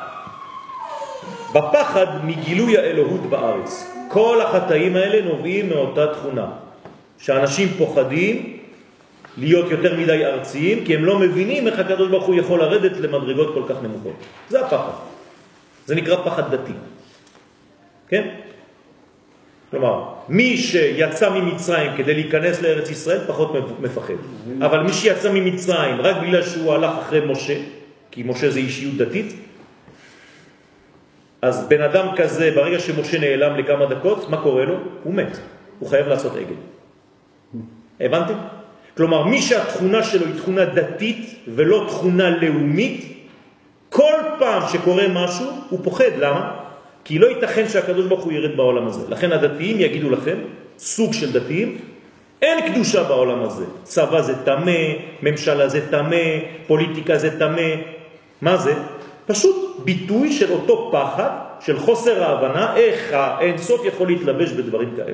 בפחד מגילוי האלוהות בארץ. כל החטאים האלה נובעים מאותה תכונה. שאנשים פוחדים להיות יותר מדי ארציים, כי הם לא מבינים איך הקדוש ברוך הוא יכול לרדת למדרגות כל כך נמוכות. זה הפחד. זה נקרא פחד דתי. כן? כלומר, מי שיצא ממצרים כדי להיכנס לארץ ישראל פחות מפחד. אבל מי שיצא ממצרים רק בגלל שהוא הלך אחרי משה, כי משה זה אישיות דתית, אז בן אדם כזה, ברגע שמשה נעלם לכמה דקות, מה קורה לו? הוא מת. הוא חייב לעשות עגל. הבנתם? כלומר, מי שהתכונה שלו היא תכונה דתית ולא תכונה לאומית, כל פעם שקורה משהו הוא פוחד. למה? כי לא ייתכן שהקדוש ברוך הוא ירד בעולם הזה. לכן הדתיים יגידו לכם, סוג של דתיים, אין קדושה בעולם הזה. צבא זה תמה, ממשלה זה תמה, פוליטיקה זה תמה. מה זה? פשוט ביטוי של אותו פחד, של חוסר ההבנה, איך האינסוף יכול להתלבש בדברים כאלה.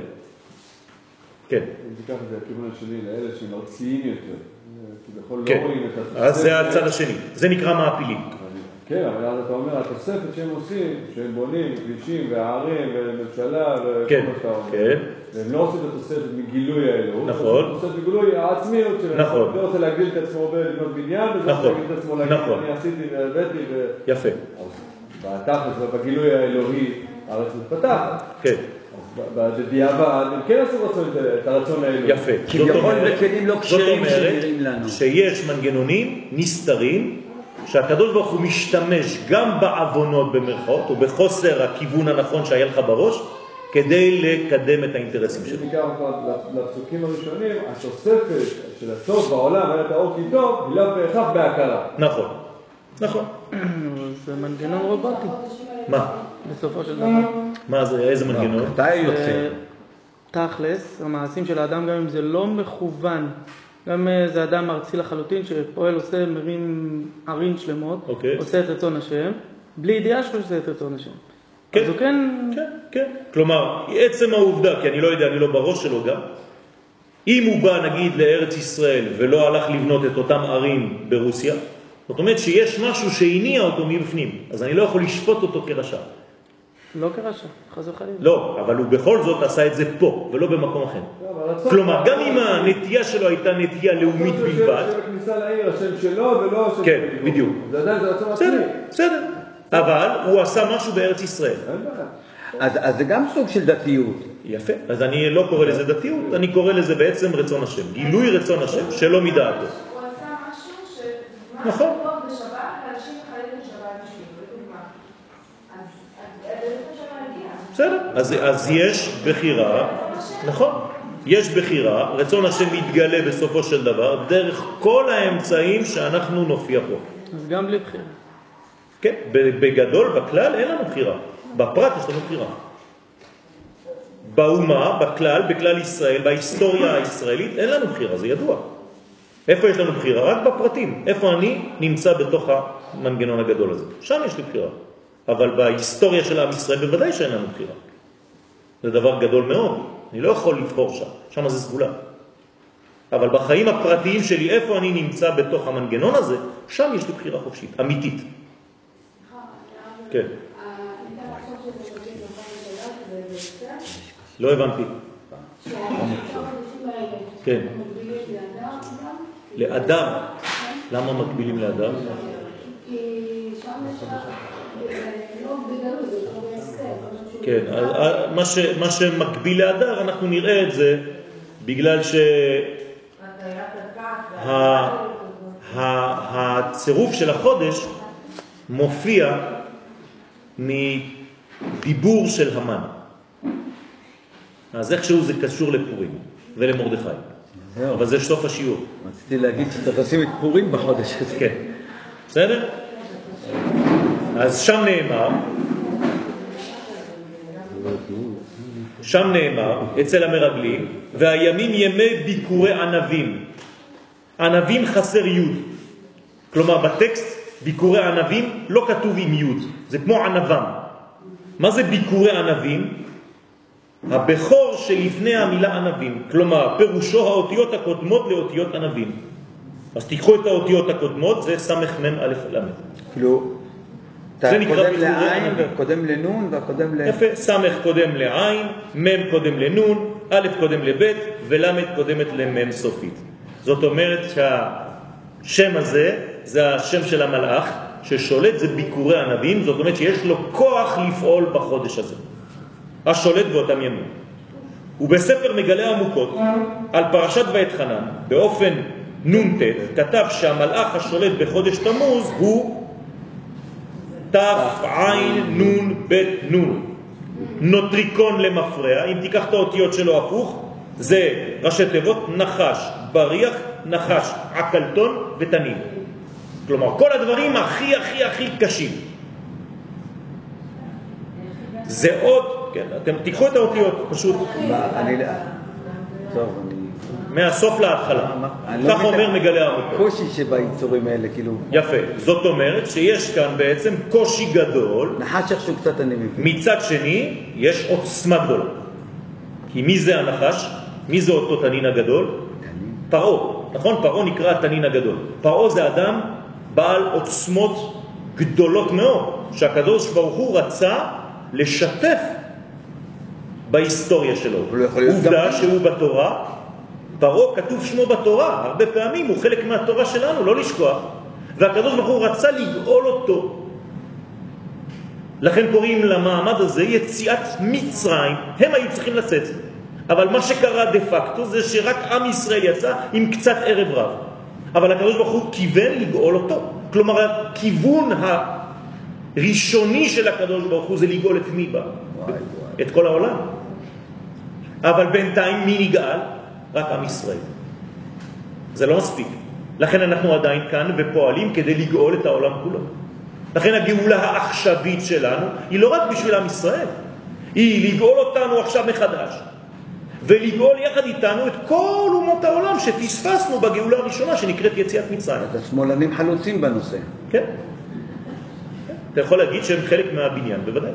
כן. אם תיקח את זה הכיוון שלי לאלה שהם ארציים יותר, כביכול כן. לא רואים את התוספת. אז זה הצד השני, זה נקרא מעפילים. כן, אבל אז אתה אומר, התוספת שהם עושים, שהם בונים, כבישים וערים וממשלה וכל כן, מה שאתה אומר. כן. והם לא עושים את התוספת מגילוי האלוהות. נכון. הם עושים את מגילוי העצמיות שלהם. נכון. לא רוצה להגדיל את עצמו ולבנות בניין, וזה נכון. להגדיל את עצמו להגיד, נכון. אני עשיתי והבאתי ו... יפה. בתכלס ובגילוי האלוהי, הארץ מתפתחת. כן. בדיעבד, הם כן עשו רצון את הרצון האלוהי. יפה. כביכול בכלים לא כשרים שנראים זאת לנו. אומרת שיש מנגנונים נסתרים, שהקדוש ברוך הוא משתמש גם בעוונות במרכאות, או בחוסר הכיוון הנכון שהיה לך בראש, כדי לקדם את האינטרסים שלו. אם ניקח לפסוקים הראשונים, התוספת של הסוף בעולם, היה את האור כי טוב, היא לא בהכרח בהכרה. נכון, נכון. זה מנגנון רובוטי, מה? בסופו של דבר. מה זה, איזה מנגנון? מתי יוצא? זה תכלס, המעשים של האדם, גם אם זה לא מכוון, גם זה אדם ארצי לחלוטין שפועל, עושה, מרים ערים שלמות, אוקיי. עושה את רצון השם, בלי ידיעה שהוא עושה את רצון השם. כן, אז הוא כן... כן, כן. כלומר, עצם העובדה, כי אני לא יודע, אני לא בראש שלו גם, אם הוא בא נגיד לארץ ישראל ולא הלך לבנות את אותם ערים ברוסיה, זאת אומרת שיש משהו שהניע אותו מבפנים, אז אני לא יכול לשפוט אותו כרשע. לא כרשע, חס וחלילה. לא, אבל הוא בכל זאת עשה את זה פה, ולא במקום אחר. כלומר, גם אם הנטייה שלו הייתה נטייה לאומית בלבד, השם הכניסה לעיר, השם שלו ולא השם... כן, בדיוק. זה עדיין זה רצון עצמי. בסדר, בסדר. אבל הוא עשה משהו בארץ ישראל. אין בעיה. אז אז זה גם סוג של דתיות. יפה. אז אני לא קורא לזה דתיות, אני קורא לזה בעצם רצון השם. גילוי רצון השם, שלא מדעתו. הוא עשה משהו שמה נכון. טוב בשבת, ואנשים חייבים בשבת בשביל, לדוגמה. אז איזה אפשר להגיע? בסדר. אז, אז יש בחירה, נכון. יש בחירה, רצון השם מתגלה בסופו של דבר, דרך כל האמצעים שאנחנו נופיע פה. אז גם בלי בחירה. כן, בגדול, בכלל, אין לנו בחירה. בפרט יש לנו בחירה. באומה, בכלל, בכלל ישראל, בהיסטוריה הישראלית, אין לנו בחירה, זה ידוע. איפה יש לנו בחירה? רק בפרטים. איפה אני נמצא בתוך המנגנון הגדול הזה. שם יש לי בחירה. אבל בהיסטוריה של עם ישראל בוודאי שאין לנו בחירה. זה דבר גדול מאוד. אני לא יכול לבחור שם. שם זה סגולה. אבל בחיים הפרטיים שלי, איפה אני נמצא בתוך המנגנון הזה, שם יש לי בחירה חופשית, אמיתית. כן. לא הבנתי. כן. לאדם. למה מקבילים לאדם? כן, מה ש מה שמקביל לאדם, אנחנו נראה את זה בגלל ש הצירוף של החודש מופיע מדיבור של המן. אז איכשהו זה קשור לפורים ולמרדכי. אבל זה סוף השיעור. רציתי להגיד שצריך לשים את פורים בחודש הזה. כן. בסדר? אז שם נאמר, שם נאמר, אצל המרגלים, והימים ימי ביקורי ענבים. ענבים חסר יוד. כלומר, בטקסט, ביקורי ענבים לא כתוב עם יוד. זה כמו ענבם. מה זה ביקורי ענבים? הבכור שלפני המילה ענבים. כלומר, פירושו האותיות הקודמות לאותיות ענבים. אז תיקחו את האותיות הקודמות, זה סמך מם א' למד. כאילו, אתה קודם לעין וקודם לנון והקודם ל... יפה, סמך קודם לעין, מם קודם לנון, א' קודם לב' ולמד קודמת למם סופית. זאת אומרת שהשם הזה, זה השם של המלאך, ששולט זה ביקורי ענבים, זאת אומרת שיש לו כוח לפעול בחודש הזה. השולט באותם ימים. ובספר מגלה עמוקות, על פרשת ואתחנן, באופן נון ת', כתב שהמלאך השולט בחודש תמוז הוא תף עין נון בית נון. נוטריקון למפרע, אם תיקח את האותיות שלו הפוך, זה ראשי תיבות נחש, בריח, נחש, עקלתון ותנין. כלומר, כל הדברים הכי הכי הכי קשים. זה עוד, כן, אתם תיקחו את האותיות, פשוט. מה, אני... טוב, אני... מהסוף להתחלה. כך אומר מגלה הרמב"ם. קושי שביצורים האלה, כאילו... יפה. זאת אומרת שיש כאן בעצם קושי גדול. נחש איכשהו קצת אני מבין. מצד שני, יש עוצמה גדולה. כי מי זה הנחש? מי זה אותו תנין הגדול? פרעה. נכון? פרעה נקרא התנין הגדול. פרעה זה אדם בעל עוצמות גדולות מאוד, שהקדוש ברוך הוא רצה לשתף בהיסטוריה שלו. עובדה שהוא בתורה, פרעה כתוב שמו בתורה, הרבה פעמים הוא חלק מהתורה שלנו, לא לשכוח. והקדוש ברוך הוא רצה לגאול אותו. לכן קוראים למעמד הזה יציאת מצרים, הם היו צריכים לצאת. אבל מה שקרה דה פקטו זה שרק עם ישראל יצא עם קצת ערב רב. אבל הקדוש ברוך הוא כיוון לגאול אותו. כלומר, הכיוון הראשוני של הקדוש ברוך הוא זה לגאול את מי בה? את כל העולם. אבל בינתיים מי נגאל? רק עם ישראל. זה לא מספיק. לכן אנחנו עדיין כאן ופועלים כדי לגאול את העולם כולו. לכן הגאולה העכשווית שלנו היא לא רק בשביל עם ישראל, היא לגאול אותנו עכשיו מחדש. ולגאול יחד איתנו את כל אומות העולם שפספסנו בגאולה הראשונה שנקראת יציאת מצרים. אז השמאלנים חלוצים בנושא. כן. אתה יכול להגיד שהם חלק מהבניין, בוודאי.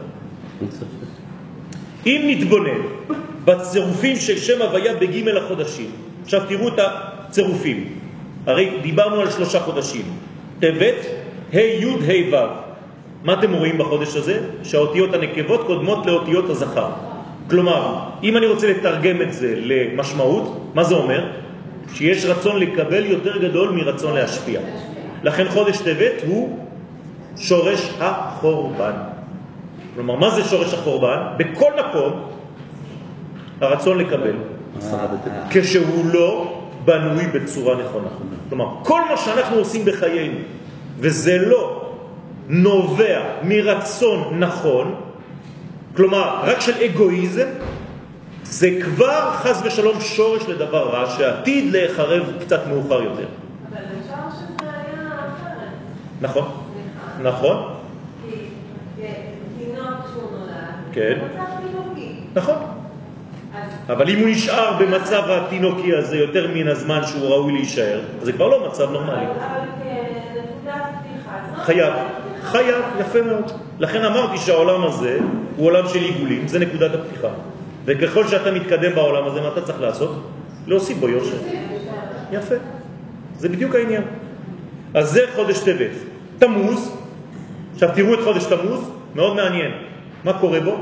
אם נתבונן בצירופים של שם הוויה בג' החודשים, עכשיו תראו את הצירופים. הרי דיברנו על שלושה חודשים. טבת, ה' י' ה' ו'. מה אתם רואים בחודש הזה? שהאותיות הנקבות קודמות לאותיות הזכר. כלומר, אם אני רוצה לתרגם את זה למשמעות, מה זה אומר? שיש רצון לקבל יותר גדול מרצון להשפיע. לכן חודש טבת הוא שורש החורבן. כלומר, מה זה שורש החורבן? בכל מקום הרצון לקבל, כשהוא לא בנוי בצורה נכונה. כלומר, כל מה שאנחנו עושים בחיינו, וזה לא נובע מרצון נכון, כלומר, רק של אגואיזם, זה כבר חס ושלום שורש לדבר רע, שעתיד להיחרב קצת מאוחר יותר. אבל אפשר שזה היה אחרת. נכון, נכון. כי תינוק שהוא נולד, כן. מצב תינוקי. נכון. אבל אם הוא נשאר במצב התינוקי הזה יותר מן הזמן שהוא ראוי להישאר, זה כבר לא מצב נורמלי. אבל כנקודת פתיחה. חייב, חייב, יפה מאוד. לכן אמרתי שהעולם הזה הוא עולם של עיגולים, זה נקודת הפתיחה. וככל שאתה מתקדם בעולם הזה, מה אתה צריך לעשות? להוסיף בו יושר. יפה. זה בדיוק העניין. אז זה חודש טבת. תמוז, עכשיו תראו את חודש תמוז, מאוד מעניין. מה קורה בו?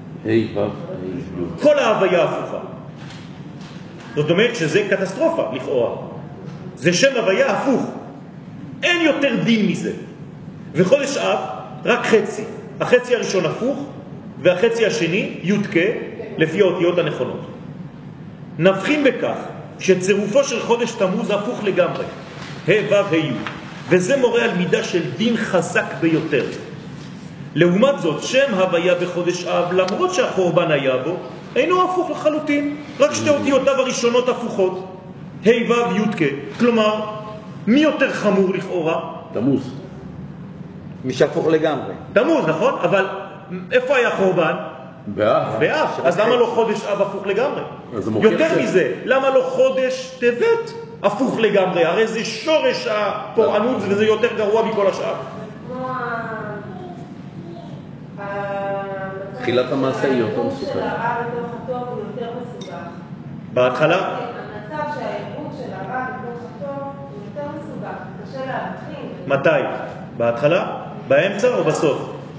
כל ההוויה הפוכה. זאת אומרת שזה קטסטרופה, לכאורה. זה שם הוויה הפוך. אין יותר דין מזה. וחודש אב, רק חצי. החצי הראשון הפוך, והחצי השני יודקה, לפי האותיות הנכונות. נבחין בכך שצירופו של חודש תמוז הפוך לגמרי. ה' ו' ה' י'. וזה מורה על מידה של דין חזק ביותר. לעומת זאת, שם הוויה בחודש אב, למרות שהחורבן היה בו, אינו הפוך לחלוטין. רק שתי אותיותיו הראשונות הפוכות. ה' ו' י'. כלומר, מי יותר חמור לכאורה? תמוז. מי שהפוך לגמרי. תמוז, נכון? אבל איפה היה חורבן? באב. באב. אז למה לא חודש אב הפוך לגמרי? יותר מזה, למה לא חודש טבת הפוך לגמרי? הרי זה שורש הפורענות וזה יותר גרוע מכל השאר. כמו תחילת המעשה היא יותר מסוכן. המצב של הרע בתוך הטוב הוא יותר מסובך. בהתחלה? המצב שהאיכות של הרע בתוך הטוב הוא יותר מסובך. קשה להבחין. מתי? בהתחלה? באמצע או בסוף?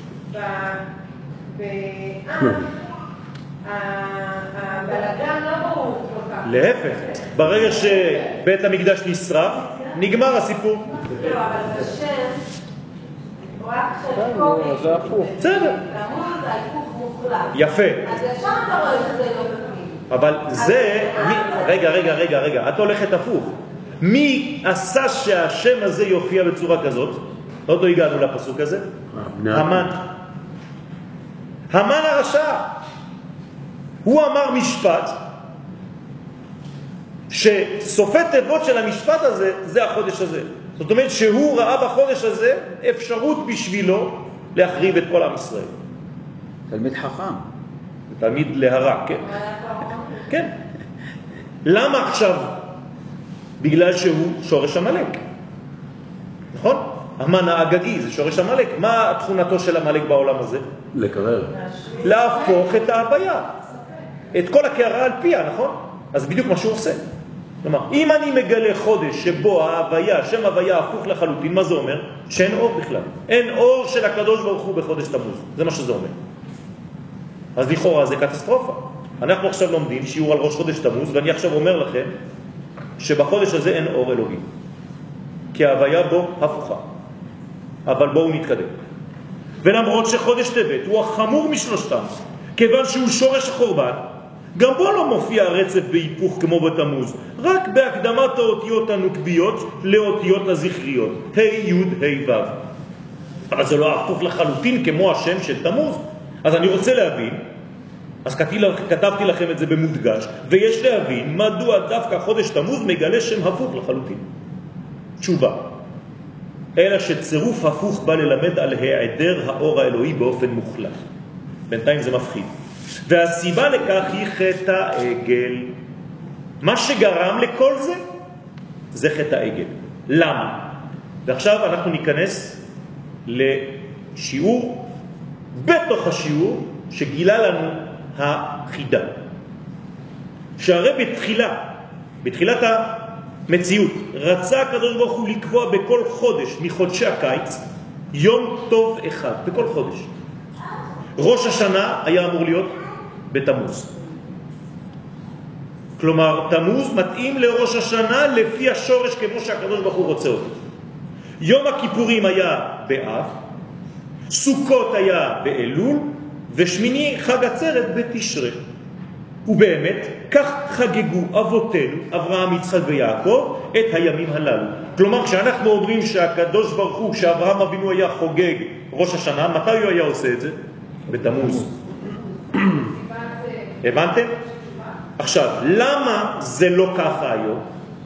הבלגן לא ברור כל כך. להפך. ברגע שבית המקדש נשרף, נגמר הסיפור. לא, אבל בשם, רק חלקו... זה הפוך. בסדר. תמוז זה ההיפוך מוחלט. יפה. אז ישר אתה רואה שזה לא בפנים. אבל זה... רגע, רגע, רגע, רגע. את הולכת הפוך. מי עשה שהשם הזה יופיע בצורה כזאת? עוד לא הגענו לפסוק הזה. המן. המן הרשע. הוא אמר משפט שסופי תיבות של המשפט הזה, זה החודש הזה. זאת אומרת שהוא ראה בחודש הזה אפשרות בשבילו להחריב את כל עם ישראל. תלמיד חכם. תלמיד להרע, כן. כן. למה עכשיו? בגלל שהוא שורש המלך. נכון? המן האגגי זה שורש המלך. מה תכונתו של המלך בעולם הזה? לקרר. להפוך את ההוויה. את כל הקערה על פיה, נכון? אז בדיוק מה שהוא עושה. כלומר, אם אני מגלה חודש שבו ההוויה, שם ההוויה הפוך לחלוטין, מה זה אומר? שאין אור בכלל. אין אור של הקדוש ברוך הוא בחודש תמוז. זה מה שזה אומר. אז לכאורה זה קטסטרופה. אנחנו עכשיו לומדים שיעור על ראש חודש תמוז, ואני עכשיו אומר לכם שבחודש הזה אין אור אלוהי. כי ההוויה בו הפוכה. אבל בואו נתקדם. ולמרות שחודש טבת הוא החמור משלושתם, כיוון שהוא שורש החורבן, גם בו לא מופיע הרצף בהיפוך כמו בתמוז, רק בהקדמת האותיות הנוקביות לאותיות הזכריות, ה' י' ה' ו'. אבל זה לא הפוך לחלוטין כמו השם של תמוז. אז אני רוצה להבין, אז כתבתי לכם את זה במודגש, ויש להבין מדוע דווקא חודש תמוז מגלה שם הפוך לחלוטין. תשובה. אלא שצירוף הפוך בא ללמד על העדר האור האלוהי באופן מוחלט. בינתיים זה מפחיד. והסיבה לכך היא חטא העגל. מה שגרם לכל זה, זה חטא העגל. למה? ועכשיו אנחנו ניכנס לשיעור, בתוך השיעור שגילה לנו החידה. שהרי בתחילה, בתחילת המציאות, רצה הקדוש ברוך הוא לקבוע בכל חודש מחודשי הקיץ יום טוב אחד, בכל חודש. ראש השנה היה אמור להיות בתמוז. כלומר, תמוז מתאים לראש השנה לפי השורש כמו שהקדוש ברוך הוא רוצה אותו. יום הכיפורים היה באב, סוכות היה באלול, ושמיני חג עצרת בתשרה. ובאמת, כך חגגו אבותינו, אברהם, יצחק ויעקב, את הימים הללו. כלומר, כשאנחנו אומרים שהקדוש ברוך הוא, כשאברהם אבינו היה חוגג ראש השנה, מתי הוא היה עושה את זה? בתמוז. הבנתם? עכשיו, למה זה לא ככה היום?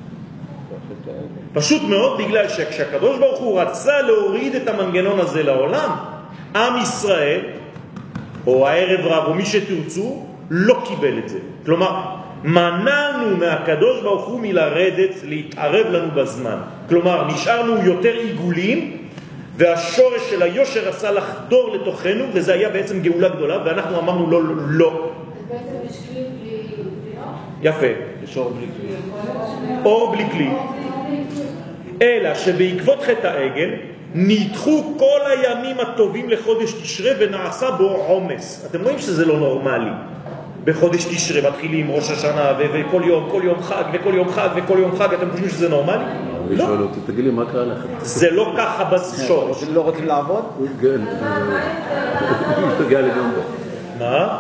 פשוט מאוד בגלל שכשהקדוש ברוך הוא רצה להוריד את המנגנון הזה לעולם, עם ישראל, או הערב רב, או מי שתרצו, לא קיבל את זה. כלומר, מנענו מהקדוש ברוך הוא מלרדת, להתערב לנו בזמן. כלומר, נשארנו יותר עיגולים, והשורש של היושר עשה לחדור לתוכנו, וזה היה בעצם גאולה גדולה, ואנחנו אמרנו לא, לא, לא. בעצם יש כלי בלי אור? יפה. יש אור בלי כלי. אור בלי כלי. אלא שבעקבות חטא העגל, נדחו כל הימים הטובים לחודש תשרה ונעשה בו עומס. אתם רואים שזה לא נורמלי. בחודש תשרה מתחילים ראש השנה וכל יום, כל יום חג וכל יום חג וכל יום חג. אתם חושבים שזה נורמלי? אני שואל אותי, תגיד לי מה קרה לכם? זה לא ככה בשורש. לא רוצים לעבוד? כן. משתגע לגמרי. מה?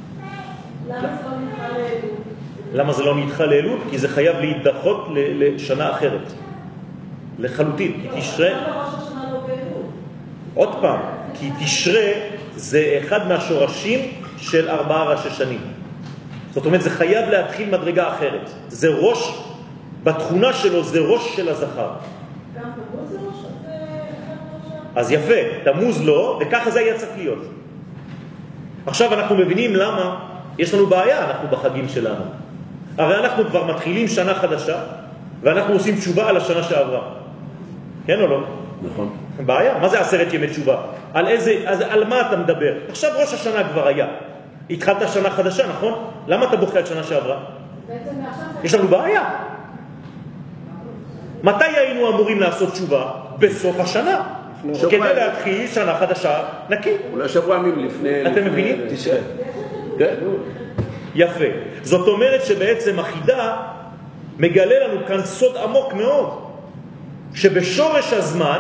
למה זה לא נדחה לאלול? כי זה חייב להידחות לשנה אחרת. לחלוטין. כי תשרה... עוד פעם, כי תשרה זה אחד מהשורשים של ארבעה ראשי שנים. זאת אומרת, זה חייב להתחיל מדרגה אחרת. זה ראש, בתכונה שלו זה ראש של הזכר. גם תמוז זה ראש? אז יפה, תמוז לא, וככה זה היה צריך להיות. עכשיו אנחנו מבינים למה יש לנו בעיה, אנחנו בחגים שלנו. הרי אנחנו כבר מתחילים שנה חדשה, ואנחנו עושים תשובה על השנה שעברה. כן או לא? נכון. בעיה. מה זה עשרת ימי תשובה? על איזה, אז על מה אתה מדבר? עכשיו ראש השנה כבר היה. התחלת שנה חדשה, נכון? למה אתה בוכה על שנה שעברה? יש לנו בעיה. מתי היינו אמורים לעשות תשובה? בסוף השנה. כדי להתחיל שנה חדשה נקי. אולי שבוע ימים לפני... אתם מבינים? תשרה. כן. יפה. זאת אומרת שבעצם החידה מגלה לנו כאן סוד עמוק מאוד. שבשורש הזמן,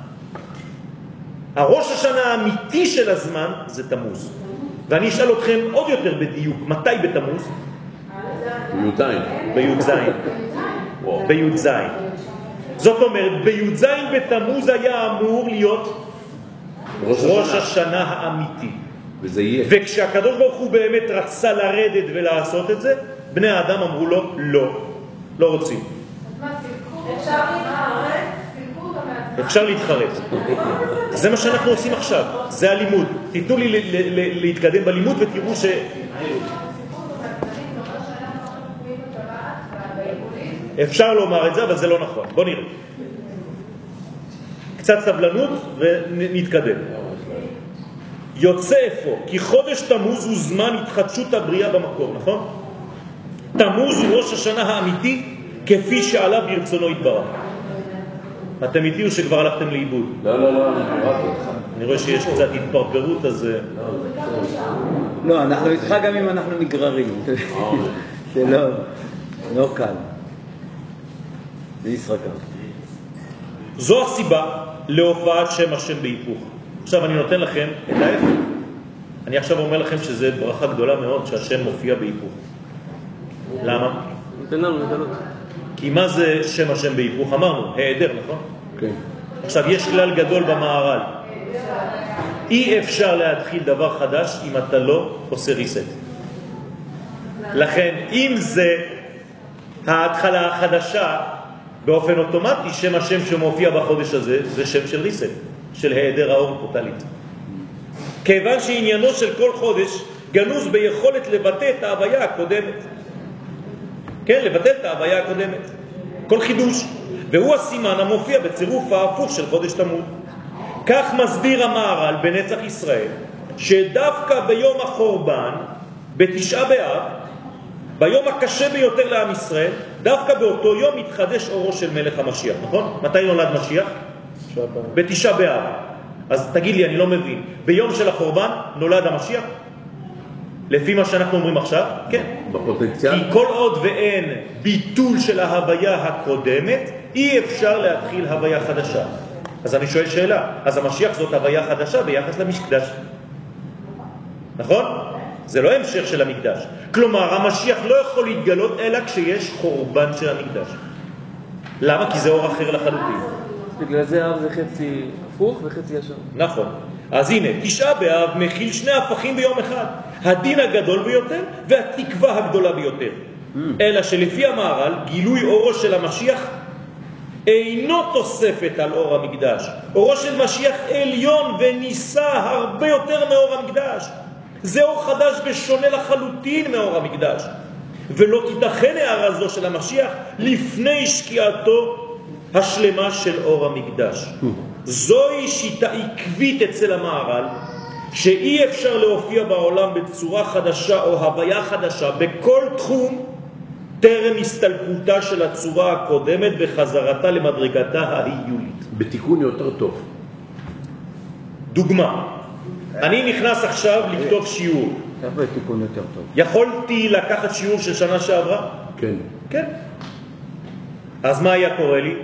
הראש השנה האמיתי של הזמן זה תמוז. ואני אשאל אתכם עוד יותר בדיוק, מתי בתמוז? בי"ז. בי"ז. בי"ז. זאת אומרת, בי"ז בתמוז היה אמור להיות ראש, ראש השנה האמיתי. וזה יהיה. וכשהקדוש ברוך הוא באמת רצה לרדת ולעשות את זה, בני האדם אמרו לו לא. לא רוצים. אז מה, סילקו? אפשר להתחרט? סילקו אותם מעצמם? אפשר להתחרט. זה מה שאנחנו עושים עכשיו, זה הלימוד. תיתנו לי ל- ל- ל- להתקדם בלימוד ותראו ש... אפשר לומר את זה, אבל זה לא נכון. בוא נראה. קצת סבלנות ונתקדם. יוצא איפה? כי חודש תמוז הוא זמן התחדשות הבריאה במקור, נכון? תמוז הוא ראש השנה האמיתי כפי שעלה ברצונו יתברך. אתם איתי או שכבר הלכתם לאיבוד? לא, לא, לא, אני קראתי אותך. אני רואה שיש קצת התפרפרות, אז... לא, אנחנו איתך גם אם אנחנו נגררים. שלא, לא קל. זה ישרקה. זו הסיבה להופעת שם השם בהיפוך. עכשיו אני נותן לכם את ההפך. אני עכשיו אומר לכם שזה ברכה גדולה מאוד שהשם מופיע בהיפוך. למה? נותן לנו לגלות. כי מה זה שם השם בהיפוך? אמרנו, העדר, נכון? כן. עכשיו יש כלל גדול במערל. אי אפשר להתחיל דבר חדש אם אתה לא עושה ריסט. לכן אם זה ההתחלה החדשה, באופן אוטומטי שם השם שמופיע בחודש הזה זה שם של ריסט, של העדר האור טוטלית. כיוון שעניינו של כל חודש גנוז ביכולת לבטא את ההוויה הקודמת. כן, לבטל את ההוויה הקודמת. כל חידוש. והוא הסימן המופיע בצירוף ההפוך של חודש תמוז. כך מסביר המהר"ל בנצח ישראל, שדווקא ביום החורבן, בתשעה באב, ביום הקשה ביותר לעם ישראל, דווקא באותו יום מתחדש אורו של מלך המשיח, נכון? מתי נולד משיח? בתשעה באב. אז תגיד לי, אני לא מבין. ביום של החורבן נולד המשיח? לפי מה שאנחנו אומרים עכשיו? כן. בפוטנציאל? כי כל עוד ואין ביטול של ההוויה הקודמת, אי אפשר להתחיל הוויה חדשה. אז אני שואל שאלה, אז המשיח זאת הוויה חדשה ביחס למקדש. נכון? זה לא המשך של המקדש. כלומר, המשיח לא יכול להתגלות אלא כשיש חורבן של המקדש. למה? כי זה אור אחר לחלוטין. בגלל זה אב זה חצי הפוך וחצי ישר. נכון. אז הנה, תשעה באב מכיל שני הפכים ביום אחד. הדין הגדול ביותר והתקווה הגדולה ביותר. אלא שלפי המהר"ל, גילוי אורו של המשיח אינו תוספת על אור המקדש. אורו של משיח עליון וניסה הרבה יותר מאור המקדש. זה אור חדש ושונה לחלוטין מאור המקדש. ולא תיתכן הערה זו של המשיח לפני שקיעתו השלמה של אור המקדש. זוהי שיטה עקבית אצל המהר"ל, שאי אפשר להופיע בעולם בצורה חדשה או הוויה חדשה בכל תחום טרם הסתלקותה של הצורה הקודמת וחזרתה למדרגתה ההיולית. בתיקון יותר טוב. דוגמה, אני נכנס עכשיו לכתוב שיעור. איך בתיקון יותר טוב? יכולתי לקחת שיעור של שנה שעברה? כן. כן. אז מה היה קורה לי?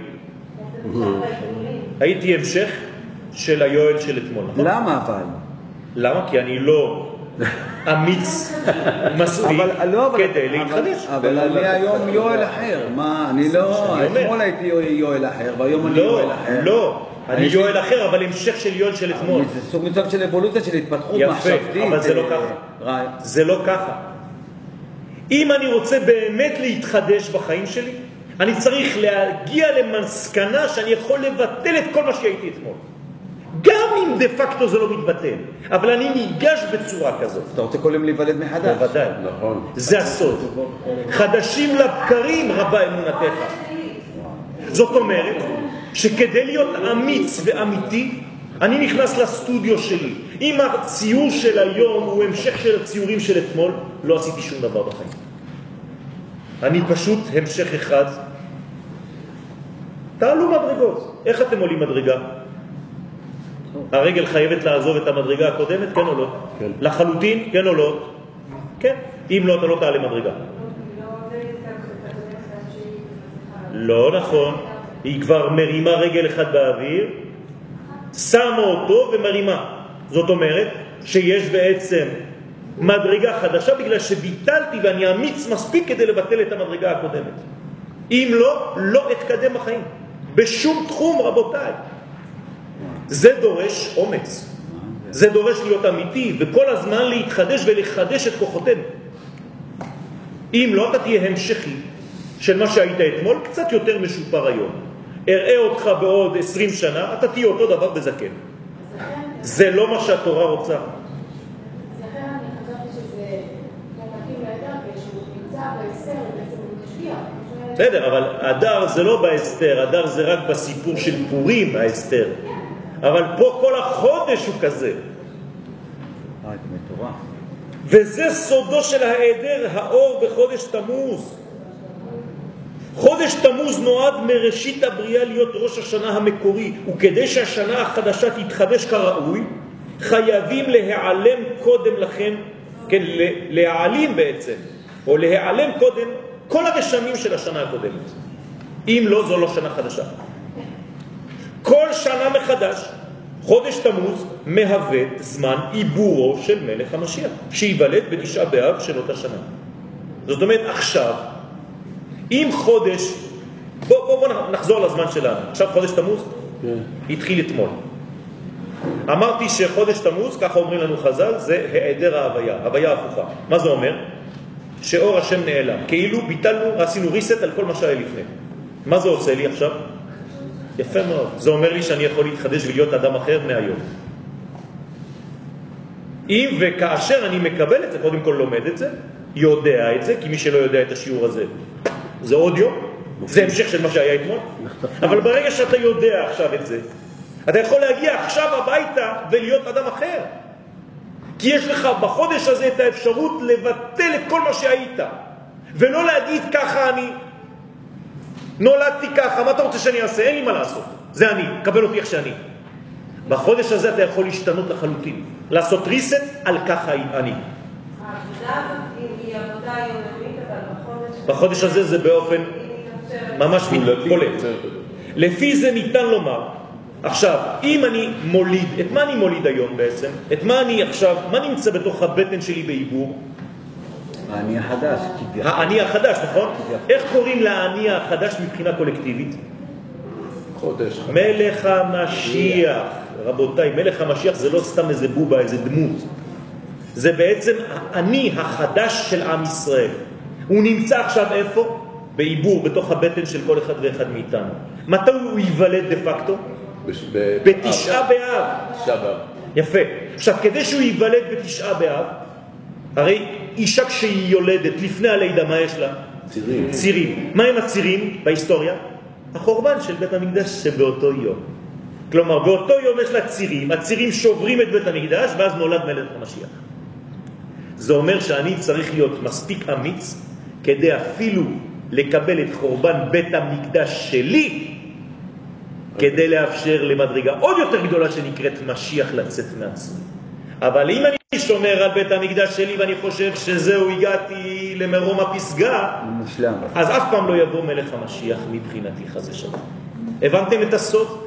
הייתי המשך של היואל של אתמול, נכון? למה אבל? למה? כי אני לא אמיץ מספיק כדי להתחדש. אבל אני היום יואל אחר, מה, אני לא, אתמול הייתי יואל אחר, והיום אני יואל אחר. לא, לא, אני יואל אחר, אבל המשך של יואל של אתמול. זה סוג מצב של אבולוציה, של התפתחות מחשבתית. יפה, אבל זה לא ככה. זה לא ככה. אם אני רוצה באמת להתחדש בחיים שלי, אני צריך להגיע למסקנה שאני יכול לבטל את כל מה שהייתי אתמול. גם אם דה פקטו זה לא מתבטל, אבל אני ניגש בצורה כזאת. אתה רוצה כל יום להיוולד מחדש? בוודאי. נכון. זה הסוד. חדשים לבקרים רבה אמונתך. זאת אומרת שכדי להיות אמיץ ואמיתי, אני נכנס לסטודיו שלי. אם הציור של היום הוא המשך של הציורים של אתמול, לא עשיתי שום דבר בחיים. אני פשוט המשך אחד. תעלו מדרגות. איך אתם עולים מדרגה? הרגל חייבת לעזוב את המדרגה הקודמת, כן או לא? כן. לחלוטין, כן או לא? כן. אם לא, אתה לא תעלה מדרגה. לא נכון. היא כבר מרימה רגל אחד באוויר, שמה אותו ומרימה. זאת אומרת שיש בעצם מדרגה חדשה בגלל שביטלתי ואני אמיץ מספיק כדי לבטל את המדרגה הקודמת. אם לא, לא אתקדם בחיים. בשום תחום, רבותיי. זה דורש אומץ. זה דורש להיות אמיתי וכל הזמן להתחדש ולחדש את כוחותינו. אם לא, אתה תהיה המשכי של מה שהיית אתמול, קצת יותר משופר היום. אראה אותך בעוד עשרים שנה, אתה תהיה אותו דבר בזקן. זה לא מה שהתורה רוצה. אז לכן אני חשבתי שזה לא מתאים לאדם, שהוא נמצא בהסתר, ובעצם הוא משפיע. בסדר, אבל הדר זה לא בהסתר, הדר זה רק בסיפור של פורים, ההסתר. אבל פה כל החודש הוא כזה. אה, זה מטורף. וזה סודו של ההיעדר האור בחודש תמוז. חודש תמוז נועד מראשית הבריאה להיות ראש השנה המקורי, וכדי שהשנה החדשה תתחדש כראוי, חייבים להיעלם קודם לכן, כן, להעלים בעצם, או להיעלם קודם כל הרשמים של השנה הקודמת. אם לא, זו לא שנה חדשה. כל שנה מחדש, חודש תמוז מהווה זמן עיבורו של מלך המשיח, שיוולד בתשעה באב של אותה שנה. זאת אומרת, עכשיו, אם חודש, בוא, בוא, בוא נחזור לזמן שלנו. עכשיו חודש תמוז, כן. התחיל אתמול. אמרתי שחודש תמוז, ככה אומרים לנו חז"ל, זה העדר ההוויה, הוויה הפוכה. מה זה אומר? שאור השם נעלם. כאילו ביטלנו, עשינו ריסט על כל מה שהיה לפני. מה זה עושה לי עכשיו? יפה מאוד. זה אומר לי שאני יכול להתחדש ולהיות אדם אחר מהיום. אם וכאשר אני מקבל את זה, קודם כל לומד את זה, יודע את זה, כי מי שלא יודע את השיעור הזה, זה עוד יום, זה המשך של מה שהיה אתמול. אבל ברגע שאתה יודע עכשיו את זה, אתה יכול להגיע עכשיו הביתה ולהיות אדם אחר. כי יש לך בחודש הזה את האפשרות לבטל את כל מה שהיית, ולא להגיד ככה אני נולדתי ככה, מה אתה רוצה שאני אעשה? אין לי מה לעשות, זה אני, קבל אותי איך שאני. בחודש הזה אתה יכול להשתנות לחלוטין, לעשות ריסט על ככה אני. העבודה הזאת היא עבודה יומיומית, אבל בחודש... בחודש הזה זה באופן ממש מתבולט. לפי זה ניתן לומר, עכשיו, אם אני מוליד, את מה אני מוליד היום בעצם? את מה אני עכשיו, מה נמצא בתוך הבטן שלי בעיבור? האני החדש. האני החדש, נכון? איך קוראים לאני החדש מבחינה קולקטיבית? חודש. מלך המשיח. רבותיי, מלך המשיח זה לא סתם איזה בובה, איזה דמות. זה בעצם האני החדש של עם ישראל. הוא נמצא עכשיו איפה? בעיבור, בתוך הבטן של כל אחד ואחד מאיתנו. מתי הוא ייוולד דה פקטו? בתשעה באב. תשעה באב. יפה. עכשיו, כדי שהוא ייוולד בתשעה באב, הרי אישה כשהיא יולדת, לפני הלידה, מה יש לה? צירים. צירים. מה הם הצירים בהיסטוריה? החורבן של בית המקדש שבאותו יום. כלומר, באותו יום יש לה צירים, הצירים שוברים את בית המקדש, ואז נולד מלך המשיח. זה אומר שאני צריך להיות מספיק אמיץ, כדי אפילו לקבל את חורבן בית המקדש שלי, כדי לאפשר למדרגה עוד יותר גדולה שנקראת משיח לצאת מעצמי. אבל אם אני שומר על בית המקדש שלי ואני חושב שזהו, הגעתי למרום הפסגה, מושלם. אז אף פעם לא יבוא מלך המשיח מבחינתי חזה שלום. הבנתם את הסוד?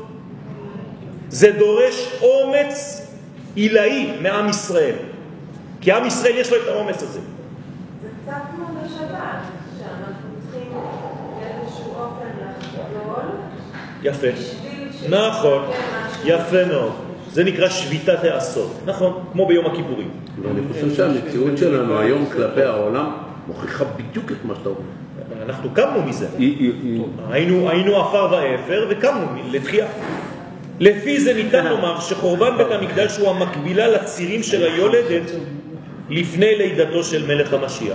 זה דורש אומץ עילאי מעם ישראל. כי עם ישראל יש לו את האומץ הזה. זה קצת כמו בשבת, שאנחנו צריכים באיזשהו אופן לחדול. יפה. נכון. יפה מאוד. זה נקרא שביתת העשות. נכון, כמו ביום הכיפורים. ואני חושב שהמציאות שלנו היום כלפי העולם מוכיחה בדיוק את מה שאתה אומר. אנחנו קמנו מזה. היינו, היינו אפר ואפר וקמנו לתחייה. לפי זה ניתן לומר שחורבן בית המקדש הוא המקבילה לצירים של היולדת לפני לידתו של מלך המשיח.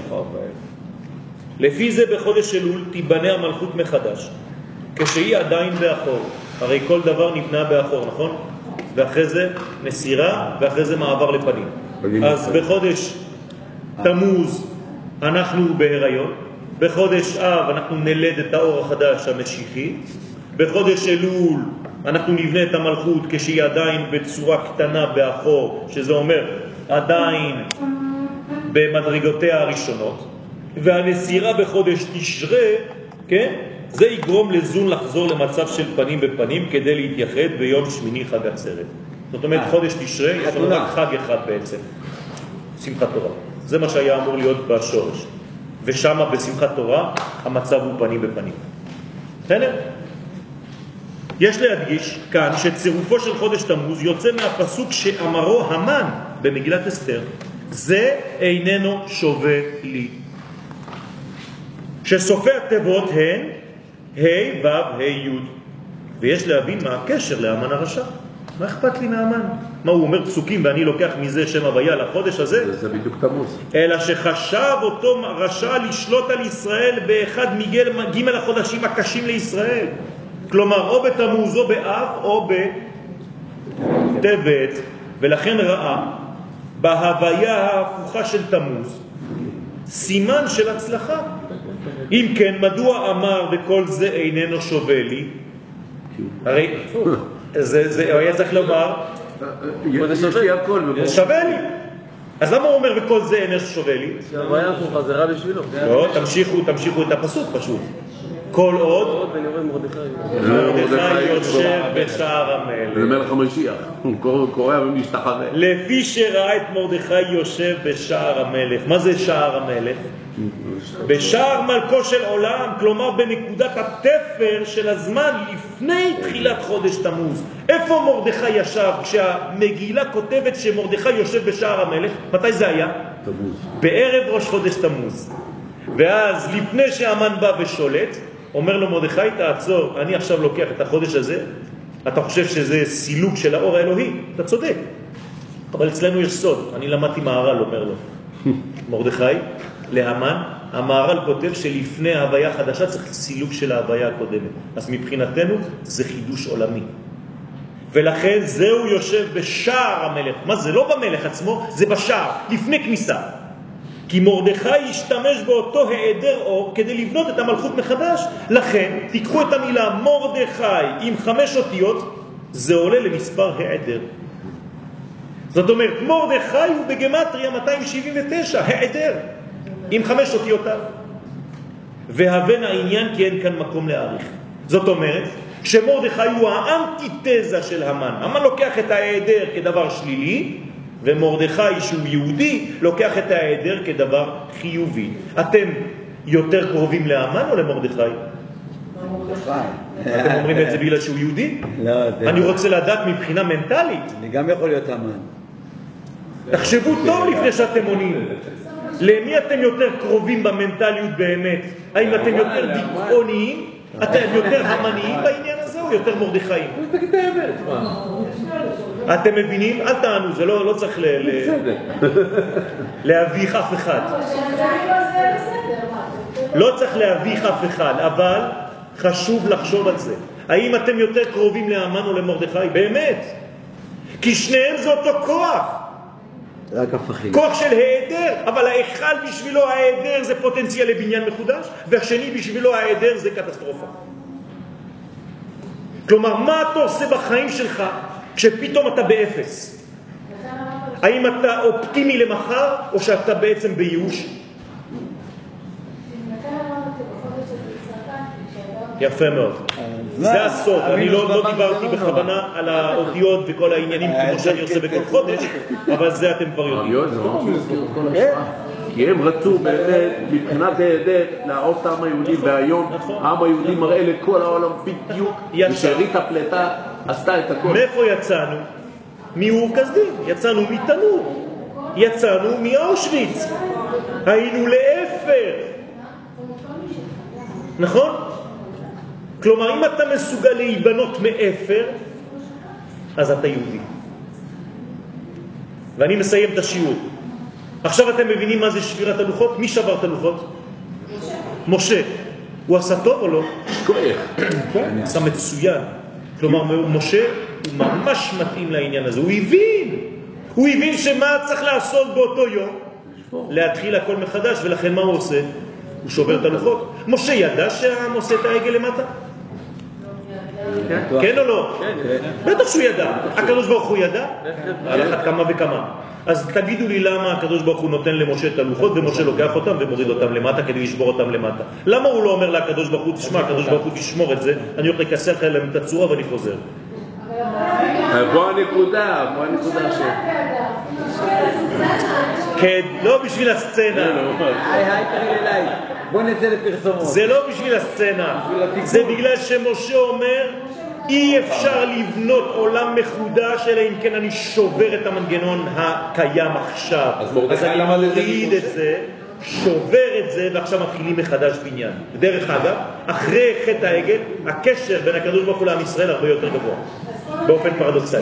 לפי זה בחודש אלול תיבנה המלכות מחדש, כשהיא עדיין באחור. הרי כל דבר נבנה באחור, נכון? ואחרי זה מסירה, ואחרי זה מעבר לפנים. אז בחודש תמוז אנחנו בהיריון, בחודש אב אנחנו נלד את האור החדש המשיחי, בחודש אלול אנחנו נבנה את המלכות כשהיא עדיין בצורה קטנה באחור, שזה אומר עדיין במדרגותיה הראשונות, והנסירה בחודש תשרה, כן? זה יגרום לזון לחזור למצב של פנים בפנים כדי להתייחד ביום שמיני חג עצרת. זאת אומרת, חודש תשרה יש לנו רק חג אחד בעצם, שמחת תורה. זה מה שהיה אמור להיות בשורש. ושם בשמחת תורה המצב הוא פנים בפנים. בסדר? יש להדגיש כאן שצירופו של חודש תמוז יוצא מהפסוק שאמרו המן במגילת אסתר, זה איננו שווה לי. שסופי התיבות הן ה' ו' ה' י', ויש להבין מה הקשר להמן הרשע. מה אכפת לי מהמן? מה הוא אומר פסוקים ואני לוקח מזה שם הוויה לחודש הזה? זה, זה בדיוק תמוז. אלא שחשב אותו רשע לשלוט על ישראל באחד מג' החודשים הקשים לישראל. כלומר, או בתמוז או באב או בטבת, ולכן ראה בהוויה ההפוכה של תמוז סימן של הצלחה. אם כן, מדוע אמר וכל זה איננו שווה לי? הרי זה, זה, הוא היה צריך לומר יש לי הכל שווה לי. אז למה הוא אומר וכל זה איננו שווה לי? שהוויה הפוכה זה רע בשבילו. לא, תמשיכו, תמשיכו את הפסוק פשוט. כל עוד מרדכי יושב בשער המלך. זה מלך המשיח, הוא קורא ומשתחווה. לפי שראה את מרדכי יושב בשער המלך. מה זה שער המלך? בשער מלכו של עולם, כלומר בנקודת התפר של הזמן לפני תחילת חודש תמוז. איפה מרדכי ישב כשהמגילה כותבת שמרדכי יושב בשער המלך? מתי זה היה? תמוז. בערב ראש חודש תמוז. ואז לפני שהמן בא ושולט, אומר לו מרדכי, תעצור, אני עכשיו לוקח את החודש הזה, אתה חושב שזה סילוק של האור האלוהי? אתה צודק. אבל אצלנו יש סוד, אני למדתי מערל, אומר לו. מרדכי, להמן, המערל כותב שלפני ההוויה החדשה צריך סילוק של ההוויה הקודמת. אז מבחינתנו זה חידוש עולמי. ולכן זהו יושב בשער המלך. מה זה? לא במלך עצמו, זה בשער, לפני כניסה. כי מרדכי ישתמש באותו העדר אור כדי לבנות את המלכות מחדש. לכן, תיקחו את המילה מרדכי עם חמש אותיות, זה עולה למספר העדר. זאת אומרת, מרדכי הוא בגמטריה מאתיים שבעים ותשע, העדר, עם חמש אותיותיו. והבן העניין כי אין כאן מקום להאריך. זאת אומרת, שמרדכי הוא האנטיתזה של המן. המן לוקח את העדר כדבר שלילי, ומרדכי שהוא יהודי לוקח את העדר כדבר חיובי. אתם יותר קרובים להמן או למרדכי? אתם אומרים את זה בגלל שהוא יהודי? לא, אני רוצה לדעת מבחינה מנטלית. אני גם יכול להיות המן. תחשבו טוב לפני שאתם עונים. למי אתם יותר קרובים במנטליות באמת? האם אתם יותר דיכאוניים? אתם יותר המניים בעניין הזה או יותר מרדכיים? תגיד את האמת. אתם מבינים? אל תענו, זה לא, לא צריך ל... להביך אף אחד. לא צריך להביך אף אחד, אבל חשוב לחשוב על זה. האם אתם יותר קרובים להמן או למרדכי? באמת. כי שניהם זה אותו כוח. רק הפכים. כוח של העדר, אבל האחד בשבילו העדר זה פוטנציאל לבניין מחודש, והשני בשבילו העדר זה קטסטרופה. כלומר, מה אתה עושה בחיים שלך כשפתאום אתה באפס? האם אתה אופטימי למחר, או שאתה בעצם בייאוש? יפה מאוד. זה הסוד. אני לא דיברתי בכוונה על האותיות וכל העניינים כמו שאני עושה בכל חודש, אבל זה אתם כבר יודעים. כי הם רצו באמת מבחינת העדר להרוס את העם היהודי, והיום העם היהודי מראה לכל העולם בדיוק שארית הפלטה עשתה את הכל. מאיפה יצאנו? מאור כסדים, יצאנו מתנור, יצאנו מאושוויץ, היינו לאפר. נכון? כלומר, אם אתה מסוגל להיבנות מאפר, אז אתה יהודי. ואני מסיים את השיעור. עכשיו אתם מבינים מה זה שבירת הלוחות? מי שבר את הלוחות? משה. הוא עשה טוב או לא? כוח. עשה מצוין. כלומר, משה הוא ממש מתאים לעניין הזה. הוא הבין. הוא הבין שמה צריך לעשות באותו יום? להתחיל הכל מחדש, ולכן מה הוא עושה? הוא שובר את הלוחות. משה ידע שהעם עושה את העגל למטה? כן או לא? בטח שהוא ידע. הקדוש ברוך הוא ידע? על אחת כמה וכמה. אז תגידו לי למה הקדוש ברוך הוא נותן למשה את הלוחות, ומשה לוקח אותם ומוריד אותם למטה כדי לשבור אותם למטה. למה הוא לא אומר לקדוש ברוך הוא, תשמע, הקדוש ברוך הוא תשמור את זה, אני הולך לקסח להם את הצורה ואני חוזר. בוא הנקודה, בוא הנקודה ש... כן, לא בשביל הסצנה. היי היי תראי אליי, בוא נצא לפרסומות. זה לא בשביל הסצנה, זה בגלל שמשה אומר אי אפשר לבנות עולם מחודש אלא אם כן אני שובר את המנגנון הקיים עכשיו. אז אני מוריד את זה שובר את זה ועכשיו מתחילים מחדש בניין. דרך אגב, אחרי חטא העגל, הקשר בין הקדוש ברוך הוא לעם ישראל הרבה יותר גבוה, באופן פרדוקסלי.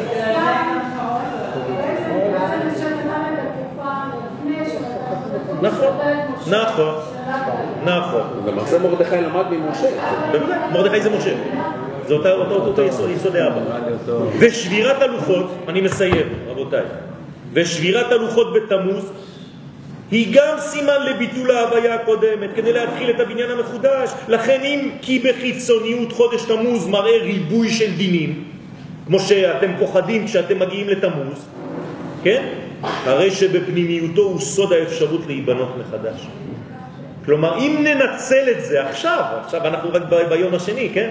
נכון, נכון, נכון. למעשה מרדכי למד ממשה. בוודאי, מרדכי זה משה. זה אותו יסוד האבא. ושבירת הלוחות, אני מסיים, רבותיי, ושבירת הלוחות בתמוז היא גם סימן לביטול ההוויה הקודמת, כדי להתחיל את הבניין המחודש. לכן אם כי בחיצוניות חודש תמוז מראה ריבוי של דינים, כמו שאתם פוחדים כשאתם מגיעים לתמוז, כן? הרי שבפנימיותו הוא סוד האפשרות להיבנות מחדש. כלומר, אם ננצל את זה עכשיו, עכשיו אנחנו רק ב- ביום השני, כן?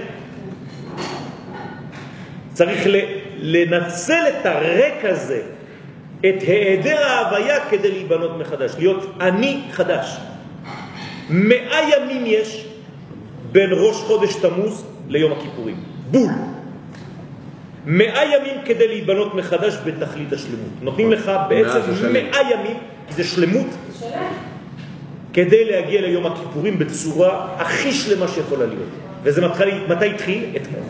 צריך לנצל את הרק הזה, את היעדר ההוויה כדי להיבנות מחדש, להיות אני חדש. מאה ימים יש בין ראש חודש תמוז ליום הכיפורים. בול. מאה ימים כדי להיבנות מחדש בתכלית השלמות. נותנים לך בעצם מאה ימים, כי זה שלמות, כדי להגיע ליום הכיפורים בצורה הכי שלמה שיכולה להיות. וזה מתחיל, מתי התחיל? אתמול.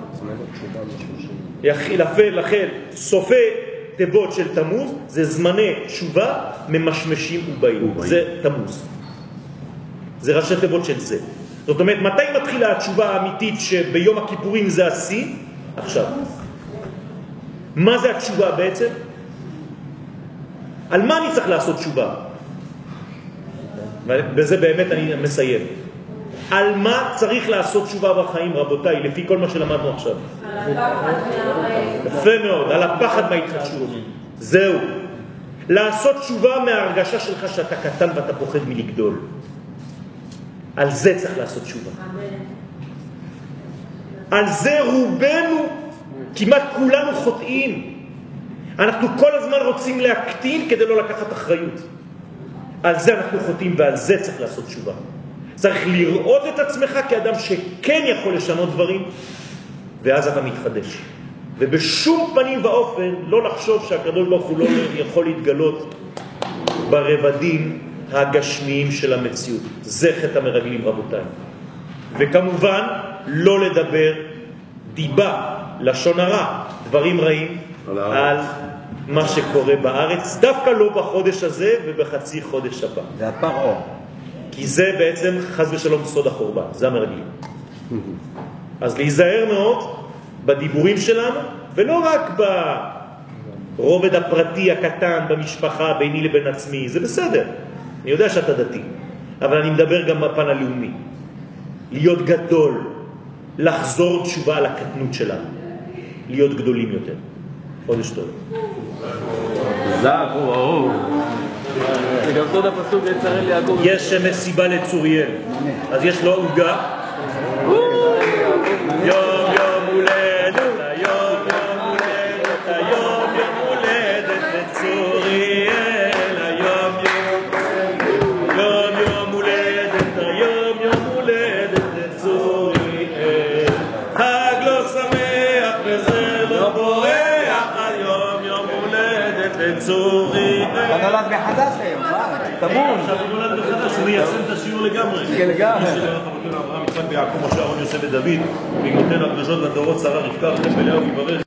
יחיל, אפל, לחל, סופי תיבות של תמוז, זה זמני תשובה ממשמשים ובאים. זה תמוז. זה ראשי תיבות של זה. זאת אומרת, מתי מתחילה התשובה האמיתית שביום הכיפורים זה השיא? עכשיו. מה זה התשובה בעצם? על מה אני צריך לעשות תשובה? וזה באמת אני מסיים. על מה צריך לעשות תשובה בחיים, רבותיי, לפי כל מה שלמדנו עכשיו? על הפחד מהרעים. יפה מאוד, על הפחד מההתחדשות. זהו. לעשות תשובה מההרגשה שלך שאתה קטן ואתה פוחד מלגדול. על זה צריך לעשות תשובה. על זה רובנו, כמעט כולנו חוטאים. אנחנו כל הזמן רוצים להקטין כדי לא לקחת אחריות. על זה אנחנו חוטאים ועל זה צריך לעשות תשובה. צריך לראות את עצמך כאדם שכן יכול לשנות דברים, ואז אתה מתחדש. ובשום פנים ואופן לא לחשוב שהקדוש ברוך הוא לא יכול להתגלות ברבדים הגשמיים של המציאות. זה חטא המרגלים, רבותיי. וכמובן לא לדבר דיבה, לשון הרע, דברים רעים על מה שקורה בארץ, דווקא לא בחודש הזה ובחצי חודש הבא. זה הפרעה. כי זה בעצם חס ושלום סוד החורבן, זה המרגלים. אז להיזהר מאוד בדיבורים שלנו, ולא רק ברובד הפרטי הקטן במשפחה ביני לבין עצמי, זה בסדר, אני יודע שאתה דתי, אבל אני מדבר גם בפן הלאומי. להיות גדול, לחזור תשובה על הקטנות שלנו, להיות גדולים יותר. חודש טוב. זק, וואו. זה גם סוד הפסוק לצרל ליעקב. יש מסיבה לצוריאל, אז יש לו עוגה. יום יום הולדת, היום יום הולדת, היום יום הולדת לצוריאל, היום יום יום הולדת, היום יום הולדת לצוריאל. חג לא שמח וזה לא בורח, היום יום הולדת לצוריאל. אתה נולד מחדש היום, מה? תמון. עכשיו הוא נולד מחדש, הוא מיישם את השיעור לגמרי. לגמרי. אברהם, יצחק ויעקב, משה, אהרון, יוסף ודוד, בעקבותינו הקדושות לדורות, שרה, רבקה, וחטא ולאה וברך.